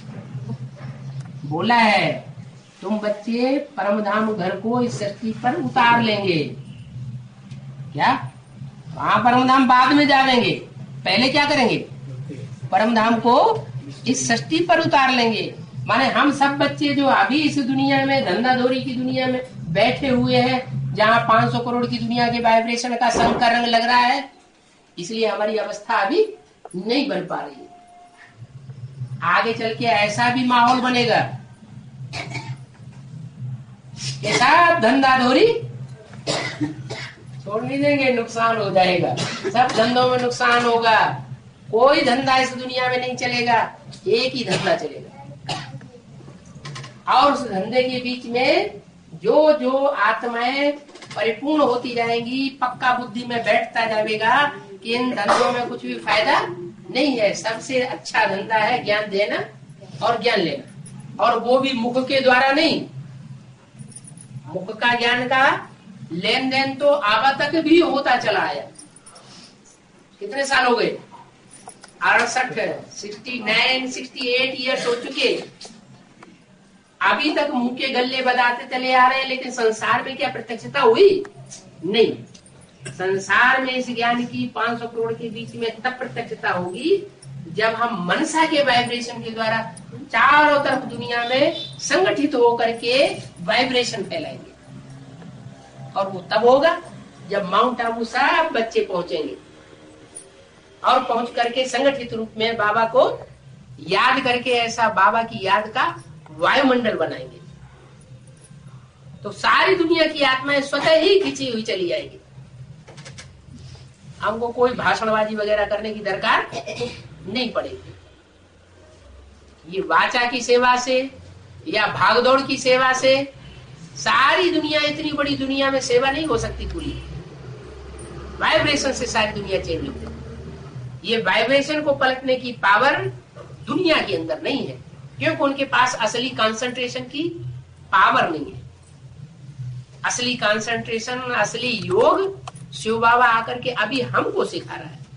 बोला है तुम बच्चे परम धाम घर को इस सृष्टि पर उतार लेंगे। क्या? वहां परम धाम बाद में जाएंगे, पहले क्या करेंगे? परम धाम को इस सृष्टि पर उतार लेंगे। माने हम सब बच्चे जो अभी इस दुनिया में, धंधाधोरी की दुनिया में बैठे हुए हैं, जहाँ पांच सौ करोड़ की दुनिया के वाइब्रेशन का संग का रंग लग रहा है, इसलिए हमारी अवस्था अभी नहीं बन पा रही है। आगे चल के ऐसा भी माहौल बनेगा कि सब धंधाधोरी छोड़ नहीं देंगे, नुकसान हो जाएगा, सब धंधों में नुकसान होगा, कोई धंधा इस दुनिया में नहीं चलेगा, एक ही धंधा चलेगा। और उस धंधे के बीच में जो जो आत्माएं परिपूर्ण होती जाएंगी, पक्का बुद्धि में बैठता जाएगा कि इन धंधों में कुछ भी फायदा नहीं है, सबसे अच्छा धंधा है ज्ञान देना और ज्ञान लेना, और वो भी मुख के द्वारा नहीं। मुख का ज्ञान का लेन देन तो आबा तक भी होता चला आया। कितने साल हो गए? अड़सठ, sixty nine sixty eight years हो चुके, अभी तक मुंह के गल्ले बजाते चले आ रहे हैं, लेकिन संसार में क्या प्रत्यक्षता हुई? नहीं। संसार में इस ज्ञान की पांच सौ करोड़ के बीच में तब प्रत्यक्षता होगी जब हम मनसा के वाइब्रेशन के द्वारा चारों तरफ दुनिया में संगठित होकर के वाइब्रेशन फैलाएंगे, और वो तब होगा जब माउंट आबू सब बच्चे पहुंचेंगे और पहुंच करके संगठित रूप में बाबा को याद करके ऐसा बाबा की याद का वायुमंडल बनाएंगे, तो सारी दुनिया की आत्माएं स्वतः ही खींची हुई चली जाएगी। हमको कोई भाषणबाजी वगैरह करने की दरकार नहीं पड़ेगी। ये वाचा की सेवा से या भागदौड़ की सेवा से सारी दुनिया, इतनी बड़ी दुनिया में सेवा नहीं हो सकती पूरी। वाइब्रेशन से सारी दुनिया चेंज होती है। ये वाइब्रेशन को पलटने की पावर दुनिया के अंदर नहीं है, क्योंकि उनके पास असली कंसंट्रेशन की पावर नहीं है। असली कंसंट्रेशन, असली योग शिव बाबा आकर के अभी हमको सिखा रहा है।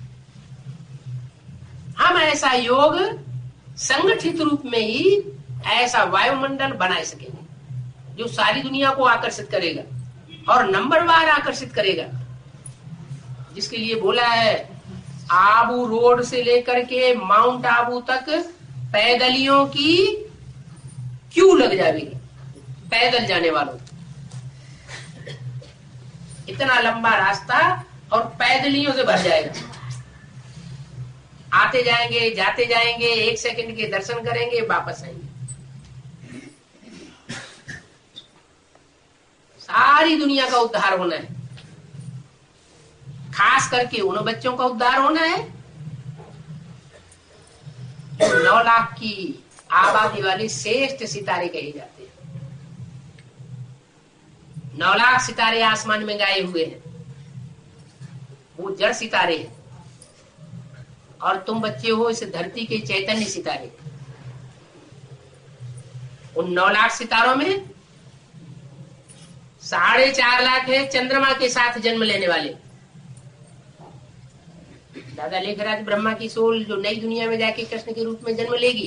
हम ऐसा योग संगठित रूप में ही ऐसा वायुमंडल बना सकेंगे जो सारी दुनिया को आकर्षित करेगा और नंबरवार आकर्षित करेगा, जिसके लिए बोला है आबू रोड से लेकर के माउंट आबू तक पैदलियों की क्यू लग जाएगी, पैदल जाने वालों। इतना लंबा रास्ता और पैदलियों से भर जाएगा। आते जाएंगे, जाते जाएंगे, एक सेकंड के दर्शन करेंगे, वापस आएंगे। सारी दुनिया का उद्धार होना है, खास करके उन बच्चों का उद्धार होना है जो नौ लाख की आबादी वाले श्रेष्ठ सितारे कहे जाते हैं। नौ लाख सितारे आसमान में गाए हुए हैं, वो जड़ सितारे हैं, और तुम बच्चे हो इस धरती के चैतन्य सितारे। उन नौ लाख सितारों में साढ़े चार लाख है चंद्रमा के साथ जन्म लेने वाले। दादा लेखराज ब्रह्मा की सोल जो नई दुनिया में जाके कृष्ण के रूप में जन्म लेगी,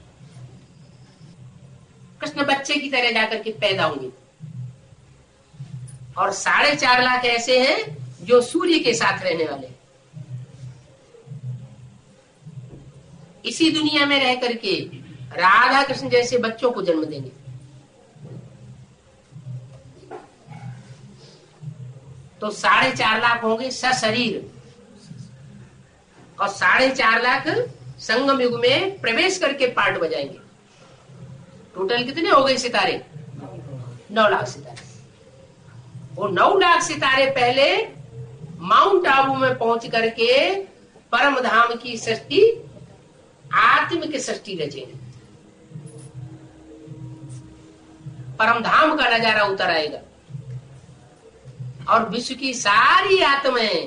कृष्ण बच्चे की तरह जाकर के पैदा होंगे। और साढ़े चार लाख ऐसे हैं जो सूर्य के साथ रहने वाले। इसी दुनिया में रह करके राधा कृष्ण जैसे बच्चों को जन्म देंगे। तो साढ़े चार लाख होंगे सशरीर, और साढ़े चार लाख संगम युग में प्रवेश करके पार्ट बजाएंगे। टोटल कितने हो गए सितारे? नौ लाख सितारे। वो नौ लाख सितारे पहले माउंट आबू में पहुंच करके परम धाम की सृष्टि, आत्मिक सृष्टि रचेंगे। परम धाम का नजारा उतर आएगा और विश्व की सारी आत्माएं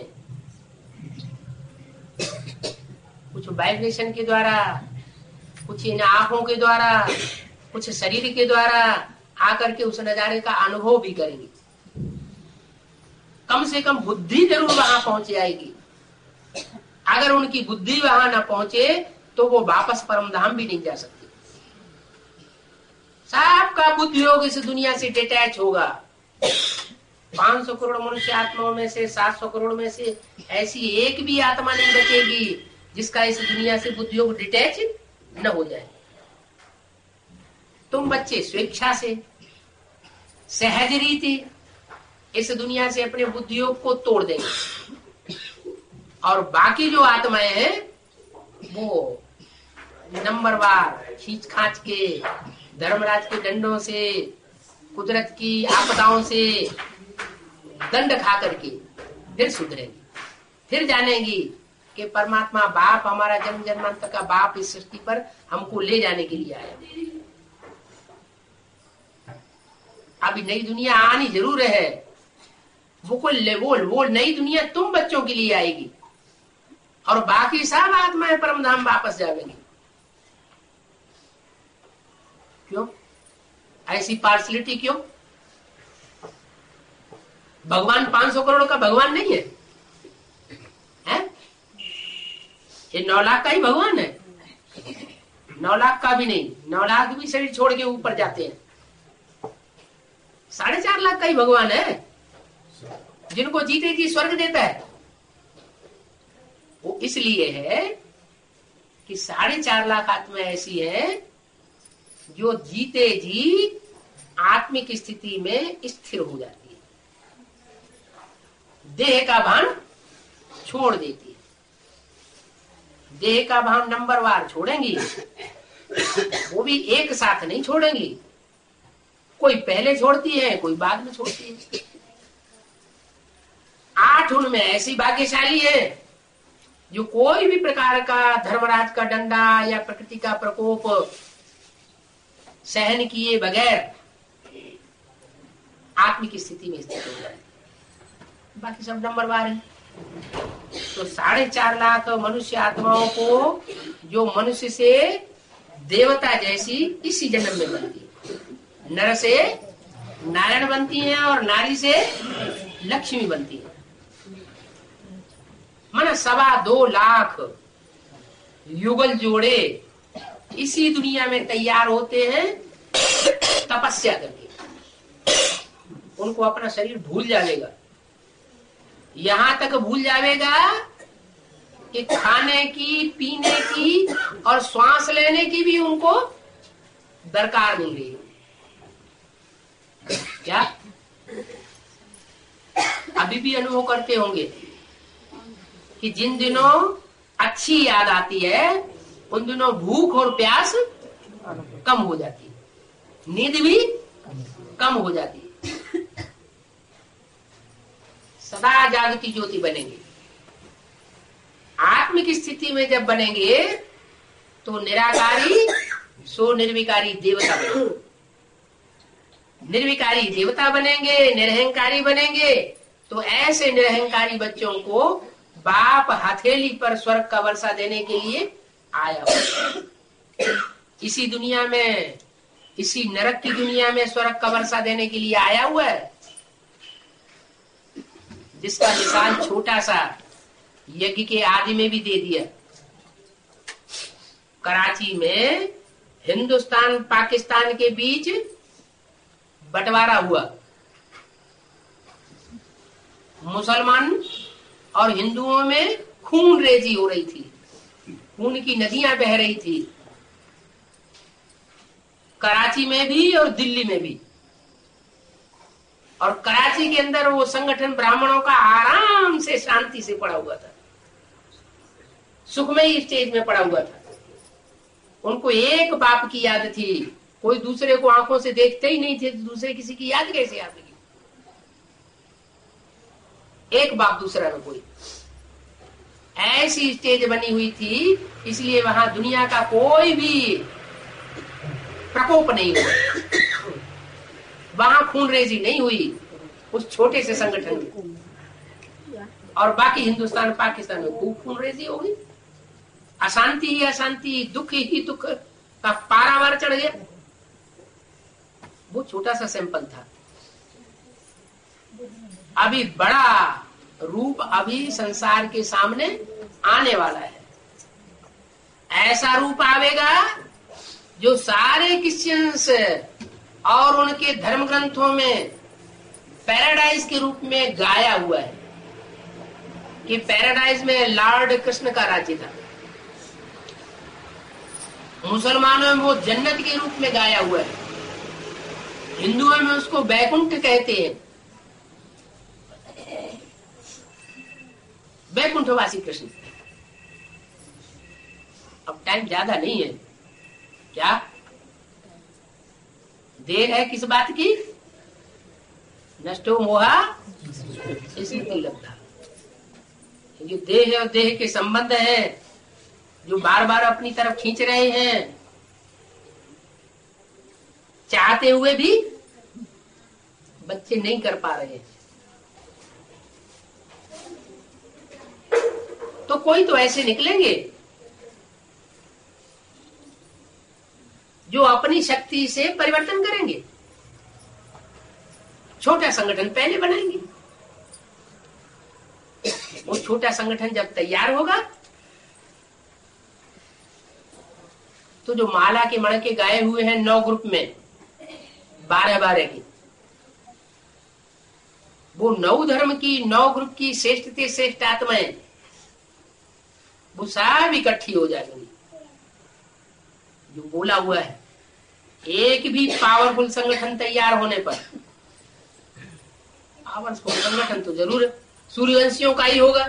कुछ वाइब्रेशन के द्वारा, कुछ इन आंखों के द्वारा, कुछ शरीर के द्वारा आकर के उस नजारे का अनुभव भी करेंगे। कम से कम बुद्धि जरूर वहां पहुंच जाएगी। अगर उनकी बुद्धि वहां ना पहुंचे तो वो वापस परम धाम भी नहीं जा सकते। सबका बुद्धि योग इस दुनिया से डिटैच होगा। पांच सौ करोड़ मनुष्य आत्माओं में से सात सौ करोड़ में से ऐसी एक भी आत्मा नहीं बचेगी जिसका इस दुनिया से बुद्धि योग डिटैच न हो जाए। तुम बच्चे स्वेच्छा से, सहज रीति इस दुनिया से अपने बुद्धि योग को तोड़ देंगे, और बाकी जो आत्माएं हैं वो नंबरवार खींच खांच के, धर्मराज के दंडों से, कुदरत की आपदाओं से दंड खा करके फिर सुधरेंगी, फिर जानेंगी कि परमात्मा बाप, हमारा जन्म जन्मांतर का बाप इस सृष्टि पर हमको ले जाने के लिए आया। अभी नई दुनिया आनी जरूर है, वो कोई वो वो नई दुनिया तुम बच्चों के लिए आएगी, और बाकी सब आत्माएं परम धाम वापस जाएंगी। क्यों ऐसी पार्शलिटी? क्यों? भगवान पांच सौ करोड़ का भगवान नहीं है, है? ये नौ लाख का ही भगवान है। नौ लाख का भी नहीं, नौ लाख भी शरीर छोड़ के ऊपर जाते हैं। साढ़े चार लाख का ही भगवान है, जिनको जीते जी स्वर्ग देता है। वो इसलिए है कि साढ़े चार लाख आत्मा ऐसी है जो जीते जी आत्मिक स्थिति में स्थिर हो जाती है, देह का भान छोड़ देती है। देह का भान नंबरवार छोड़ेंगी, वो भी एक साथ नहीं छोड़ेंगी, कोई पहले छोड़ती है कोई बाद में छोड़ती है। आठ उनमें ऐसी भाग्यशाली है जो कोई भी प्रकार का धर्मराज का डंडा या प्रकृति का प्रकोप सहन किए बगैर आत्मिक स्थिति में स्थित हो जाए। बाकी सब नंबरवार है। तो साढ़े चार लाख मनुष्य आत्माओं को जो मनुष्य से देवता जैसी इसी जन्म में बनती है, नर से नारायण बनती है और नारी से लक्ष्मी बनती है। मन सवा दो लाख युगल जोड़े इसी दुनिया में तैयार होते हैं तपस्या करके। उनको अपना शरीर भूल जाएगा, यहां तक भूल जाएगा कि खाने की, पीने की और श्वास लेने की भी उनको दरकार नहीं रही। क्या अभी भी अनुभव करते होंगे कि जिन दिनों अच्छी याद आती है उन दिनों भूख और प्यास कम हो जाती है, नींद भी कम हो जाती है। सदा जागती ज्योति बनेंगे। आत्मिक स्थिति में जब बनेंगे तो निराकारी सो निर्विकारी देवता बनेंगे। निर्विकारी देवता बनेंगे, निरहंकारी बनेंगे। तो ऐसे निरहंकारी बच्चों को बाप हथेली पर स्वर्ग का वर्षा देने के लिए आया हुआ। इसी दुनिया में, इसी नरक की दुनिया में स्वर्ग का वर्षा देने के लिए आया हुआ है, जिसका मिसाल छोटा सा यज्ञ के आदि में भी दे दिया। कराची में हिंदुस्तान पाकिस्तान के बीच बंटवारा हुआ। मुसलमान और हिंदुओं में खून रेजी हो रही थी, खून की नदियां बह रही थी, कराची में भी और दिल्ली में भी। और कराची के अंदर वो संगठन ब्राह्मणों का आराम से शांति से पड़ा हुआ था, सुखमयी स्टेज में पड़ा हुआ था। उनको एक बाप की याद थी, कोई दूसरे को आंखों से देखते ही नहीं थे, दूसरे किसी की याद कैसे आती? एक बाप दूसरा में कोई, ऐसी स्टेज बनी हुई थी। इसलिए वहां दुनिया का कोई भी प्रकोप नहीं हुआ, वहां खून रेजी नहीं हुई उस छोटे से संगठन में। और बाकी हिंदुस्तान पाकिस्तान में खूब खून रेजी हो गई, अशांति ही अशांति, दुख ही दुख का पारावार चढ़ गया। वो छोटा सा सैंपल था। अभी बड़ा रूप अभी संसार के सामने आने वाला है। ऐसा रूप आवेगा जो सारे क्रिश्चियंस और उनके धर्म ग्रंथों में पैराडाइज के रूप में गाया हुआ है कि पैराडाइज में लॉर्ड कृष्ण का राज्य था। मुसलमानों में वो जन्नत के रूप में गाया हुआ है, हिंदुओं में उसको बैकुंठ कहते हैं, बैकुंठवासी कृष्ण। अब टाइम ज्यादा नहीं है, क्या देर है किस बात की? नष्टो मोहा स्मृति लब्धा। जो देह और देह के संबंध है, जो बार बार अपनी तरफ खींच रहे हैं, चाहते हुए भी बच्चे नहीं कर पा रहे हैं। तो कोई तो ऐसे निकलेंगे जो अपनी शक्ति से परिवर्तन करेंगे। छोटा संगठन पहले बनाएंगे। वो छोटा संगठन जब तैयार होगा तो जो माला के मणके गाए हुए हैं नौ ग्रुप में, बारह बारह की, वो नौ धर्म की, नौ ग्रुप की श्रेष्ठ से श्रेष्ठ आत्माएं वो सब इकट्ठी हो जाएंगी। जो बोला हुआ है, एक भी पावरफुल संगठन तैयार होने पर, पावरफुल संगठन तो जरूर सूर्यवंशियों का ही होगा,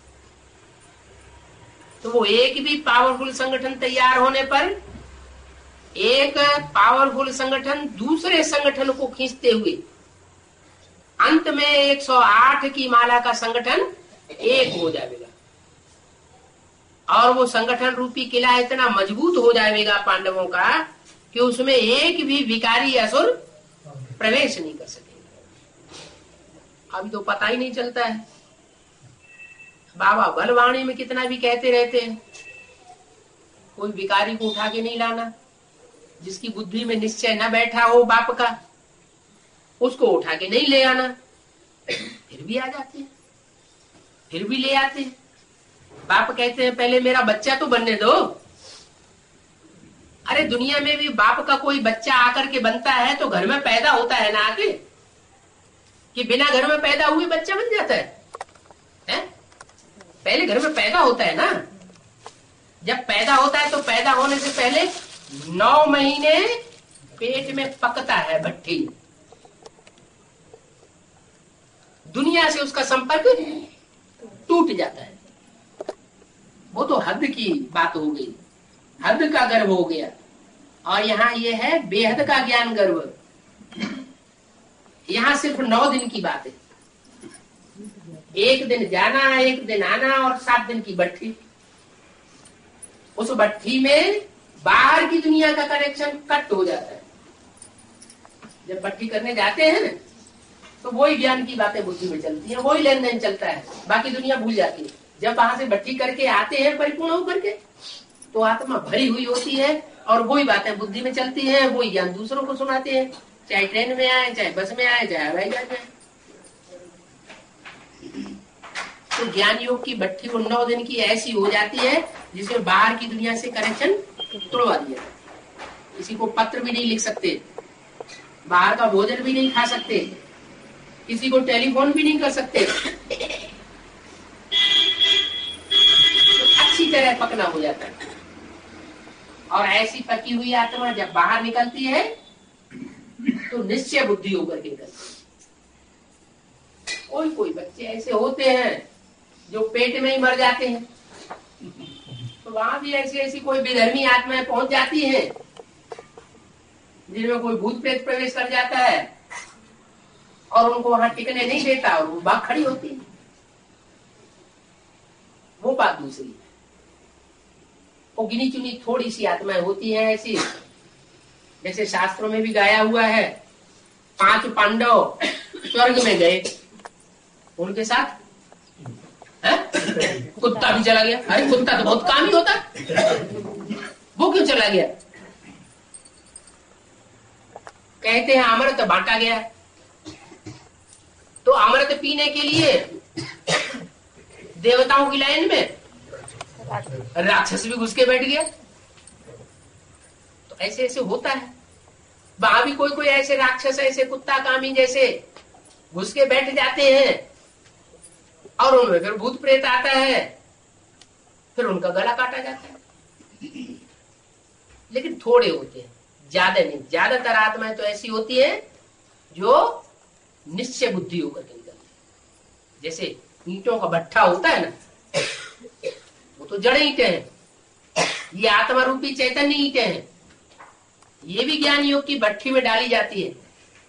तो वो एक भी पावरफुल संगठन तैयार होने पर एक पावरफुल संगठन दूसरे संगठन को खींचते हुए अंत में एक सौ आठ की माला का संगठन एक हो जाएगा, और वो संगठन रूपी किला इतना मजबूत हो जाएगा पांडवों का कि उसमें एक भी विकारी असुर प्रवेश नहीं कर सकेगा। अभी तो पता ही नहीं चलता है, बाबा बलवाणी में कितना भी कहते रहते हैं, कोई विकारी को उठा के नहीं लाना, जिसकी बुद्धि में निश्चय न बैठा हो बाप का, उसको उठा के नहीं ले आना। फिर भी आ जाते हैं, फिर भी ले आते हैं। बाप कहते हैं पहले मेरा बच्चा तो बनने दो। अरे दुनिया में भी बाप का कोई बच्चा आकर के बनता है तो घर में पैदा होता है ना आके, कि बिना घर में पैदा हुए बच्चा बन जाता है, है? पहले घर में पैदा होता है ना। जब पैदा होता है तो पैदा होने से पहले नौ महीने पेट में पकता है भट्टी, दुनिया से उसका संपर्क टूट जाता है। वो तो हद की बात हो गई, हद का गर्भ हो गया। और यहाँ ये है बेहद का ज्ञान गर्भ। यहाँ सिर्फ नौ दिन की बात है, एक दिन जाना, एक दिन आना, और सात दिन की भट्टी। उस भट्टी में बाहर की दुनिया का कनेक्शन कट हो जाता है। जब भट्टी करने जाते हैं ना, तो वही ज्ञान की बातें बुद्धि में चलती हैं, वही लेन देन चलता है, बाकी दुनिया भूल जाती है। जब वहां से भट्टी करके आते हैं परिपूर्ण होकर के, तो आत्मा भरी हुई होती है और वही बातें बुद्धि में चलती हैं, वही ज्ञान दूसरों को सुनाते हैं, चाहे ट्रेन में आए, चाहे बस में आए, चाहे हवाई जहाज में। तो ज्ञान योग की भट्टी वो नौ दिन की ऐसी हो जाती है जिसमें बाहर की दुनिया से कनेक्शन तोड़वा दिया। किसी को पत्र भी नहीं लिख सकते, बाहर का भोजन भी नहीं खा सकते, किसी को टेलीफोन भी नहीं कर सकते। तो अच्छी तरह पकना हो जाता है। और ऐसी पकी हुई आत्मा जब बाहर निकलती है तो निश्चय बुद्धि होकर के निकलती है। कोई कोई बच्चे ऐसे होते हैं जो पेट में ही मर जाते हैं, तो वहां भी ऐसी ऐसी कोई बेधर्मी आत्माएं पहुंच जाती हैं जिनमें कोई भूत प्रेत प्रवेश कर जाता है और उनको वहां टिकने नहीं देता और वो भाग खड़ी होती है। वो बात दूसरी है। वो गिनी चुनी थोड़ी सी आत्माएं होती हैं ऐसी, जैसे शास्त्रों में भी गाया हुआ है, पांच पांडव स्वर्ग में गए, उनके साथ है? कुत्ता भी चला गया। अरे कुत्ता तो बहुत काम ही होता, वो क्यों चला गया? कहते हैं अमृत बांटा गया, तो अमृत पीने के लिए देवताओं की लाइन में राक्षस भी घुस के बैठ गया। तो ऐसे ऐसे होता है। वहां भी कोई कोई ऐसे राक्षस, ऐसे कुत्ता कामी जैसे घुस के बैठ जाते हैं और उनमें फिर भूत प्रेत आता है, फिर उनका गला काटा जाता है। लेकिन थोड़े होते हैं, ज्यादा नहीं। ज्यादातर आत्माएं तो ऐसी होती है जो निश्चय बुद्धि होकर के निकलती है। जैसे ईंटों का भट्ठा होता है ना, वो तो जड़ ईंटें हैं, ये आत्मा रूपी चैतन्य ईंटें हैं। ये भी ज्ञान योग की भट्टी में डाली जाती है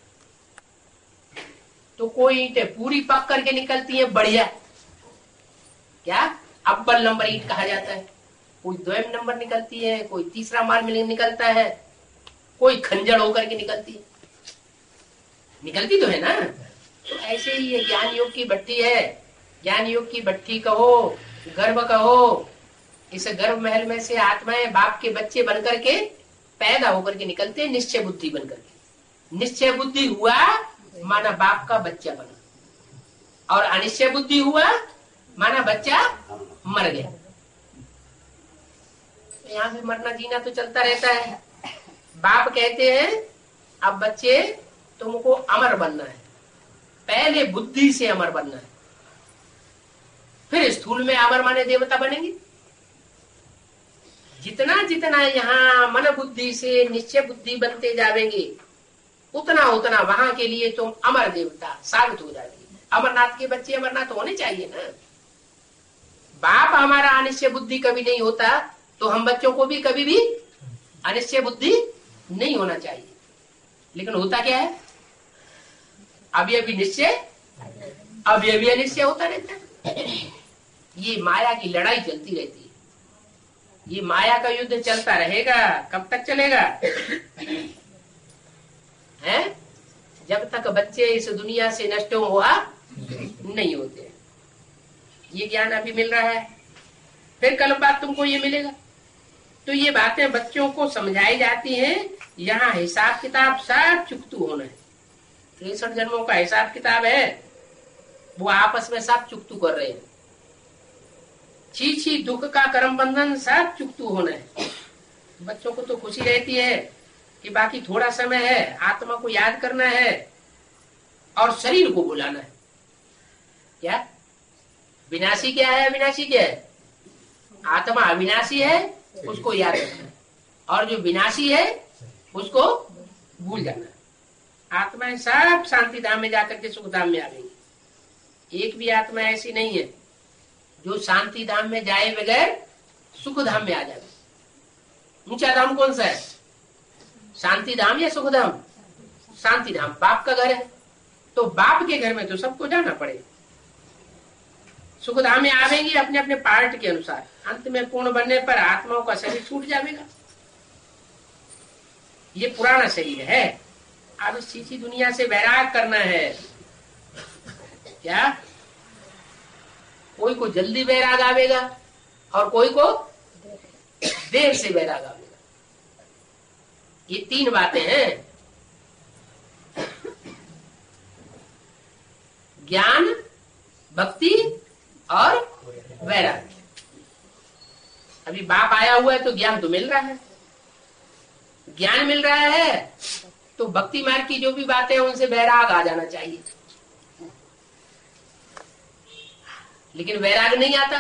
तो कोई ईंटें पूरी पक करके निकलती है बढ़िया, क्या अव्वल नंबर ईंट कहा जाता है। कोई द्वैम नंबर निकलती है, कोई तीसरा माल में निकलता है, कोई खंजर होकर के निकलती है। निकलती तो है ना। तो ऐसे ही ये ज्ञान योग की भट्टी है। ज्ञान योग की भट्टी कहो, गर्भ कहो, इस गर्भ महल में से आत्माएं बाप के बच्चे बनकर के पैदा होकर के निकलते हैं, निश्चय बुद्धि बनकर के। निश्चय बुद्धि हुआ माना बाप का बच्चा बना, और अनिश्चय बुद्धि हुआ माना बच्चा मर गया। यहाँ भी मरना जीना तो चलता रहता है। बाप कहते हैं अब बच्चे तुमको अमर बनना है, पहले बुद्धि से अमर बनना है, फिर स्थूल में अमर माने देवता बनेंगे। जितना जितना यहाँ मन बुद्धि से निश्चय बुद्धि बनते जावेंगे, उतना उतना वहां के लिए तुम अमर देवता साबित हो जाएगी। अमरनाथ के बच्चे अमरनाथ होने चाहिए ना। बाप हमारा अनिश्चय बुद्धि कभी नहीं होता, तो हम बच्चों को भी कभी भी अनिश्चय बुद्धि नहीं होना चाहिए। लेकिन होता क्या है, अभी अभी निश्चय, अभी अभी अनिश्चय होता रहता है। ये माया की लड़ाई चलती रहती है। ये माया का युद्ध चलता रहेगा। कब तक चलेगा? है? जब तक बच्चे इस दुनिया से नष्ट हुआ नहीं होते। ये ज्ञान अभी मिल रहा है, फिर कल बाद तुमको ये मिलेगा। तो ये बातें बच्चों को समझाई जाती हैं। यहाँ हिसाब किताब सब चुकतू होना है। तिरसठ जन्मों का हिसाब किताब है, वो आपस में सब चुकतू कर रहे हैं। छी छी दुख का कर्म बंधन सब चुकतू होना है। बच्चों को तो खुशी रहती है कि बाकी थोड़ा समय है, आत्मा को याद करना है और शरीर को बुलाना है। क्या विनाशी क्या है? अविनाशी क्या है? आत्मा अविनाशी है, उसको याद रखना है, और जो विनाशी है उसको भूल जाना है। आत्माएं सब शांति धाम में जाकर के सुख धाम में आ गई। एक भी आत्मा ऐसी नहीं है जो शांति धाम में जाए बगैर सुख धाम में आ जाए। ऊंचा धाम कौन सा है? शांति धाम या सुख धाम? शांति धाम बाप का घर है, तो बाप के घर में तो सबको जाना पड़ेगा। सुख धाम में आवेंगे अपने अपने पार्ट के अनुसार। अंत में पूर्ण बनने पर आत्माओं का शरीर छूट जाएगा। ये पुराना शरीर है। अब इस चीची दुनिया से वैराग करना है। क्या कोई को जल्दी वैराग आवेगा और कोई को देर से वैराग आवेगा। ये तीन बातें हैं, ज्ञान, भक्ति और वैराग। अभी बाप आया हुआ है तो ज्ञान तो मिल रहा है। ज्ञान मिल रहा है तो भक्ति मार्ग की जो भी बातें हैं उनसे वैराग आ जाना चाहिए। लेकिन वैराग नहीं आता।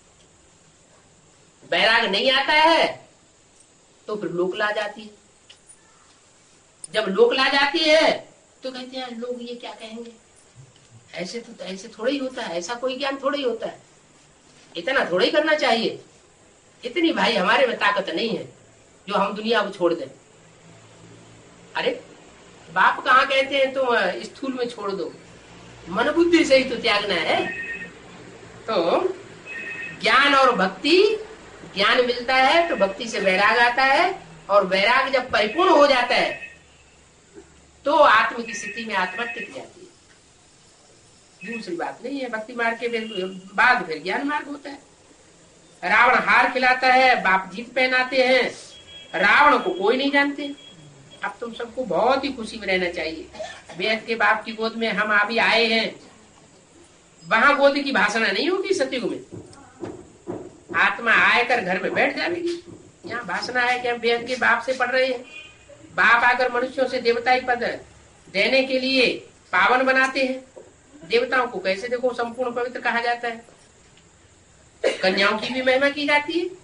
वैराग नहीं आता है तो फिर लोक ला जाती है। जब लोक ला जाती है तो कहते हैं लोग ये क्या कहेंगे, ऐसे तो ऐसे थोड़ा ही होता है, ऐसा कोई ज्ञान थोड़ा ही होता है, इतना थोड़ा ही करना चाहिए, इतनी भाई हमारे में ताकत नहीं है जो हम दुनिया को छोड़ दें। अरे बाप कहाँ कहते हैं तुम स्थूल में छोड़ दो, मन बुद्धि से ही तो त्यागना है। तो ज्ञान और भक्ति, ज्ञान मिलता है तो भक्ति से वैराग आता है, और वैराग जब परिपूर्ण हो जाता है तो आत्म की स्थिति में आत्मा टिक जाती है। दूसरी बात नहीं है। भक्ति मार्ग के बाद फिर ज्ञान मार्ग होता है। रावण हार खिलाता है, बाप जीत पहनाते हैं। रावण को कोई नहीं जानते। अब तुम सबको बहुत ही खुशी में रहना चाहिए। वेद के बाप की गोद में हम अभी आए हैं। वहां गोद की भाषणा नहीं होगी सतयुग में। आत्मा आकर घर में बैठ जाएगी। यहाँ भाषणा है कि हम वेद के बाप से पढ़ रहे हैं। बाप आकर मनुष्यों से देवताई पद देने के लिए पावन बनाते हैं। देवताओं को कैसे देखो संपूर्ण पवित्र कहा जाता है। कन्याओं की भी महिमा की जाती है।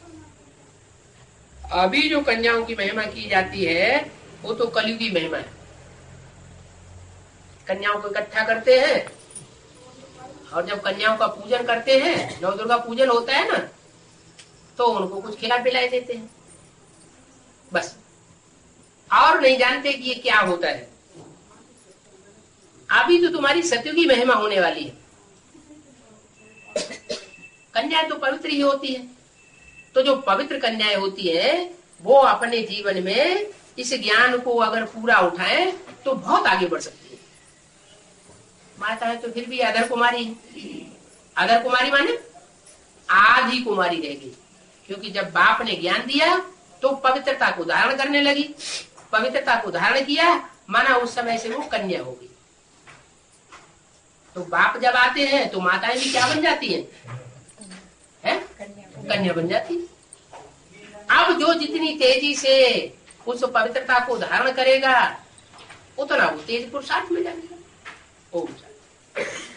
अभी जो कन्याओं की महिमा की जाती है वो तो कलयुगी महिमा है। कन्याओं को इकट्ठा करते हैं और जब कन्याओं का पूजन करते हैं, नव दुर्गा पूजन होता है ना, तो उनको कुछ खिला पिला देते हैं, बस। और नहीं जानते कि ये क्या होता है। अभी तो तुम्हारी सतयुगी महिमा होने वाली है। कन्या तो पवित्र ही होती है। तो जो पवित्र कन्याएं होती है वो अपने जीवन में इस ज्ञान को अगर पूरा उठाएं तो बहुत आगे बढ़ सकती है। माता है तो फिर भी अधर कुमारी है। अधर कुमारी माने आधी कुमारी रह गई, क्योंकि जब बाप ने ज्ञान दिया तो पवित्रता को धारण करने लगी। पवित्रता को धारण किया माना उस समय से वो कन्या होगी। तो बाप जब आते हैं तो माताएं भी क्या बन जाती हैं? है? कन्या बन जाती है। अब जो जितनी तेजी से उस पवित्रता को धारण करेगा उतना वो तेज पुरुषार्थ में जाएगा। ओम शांति।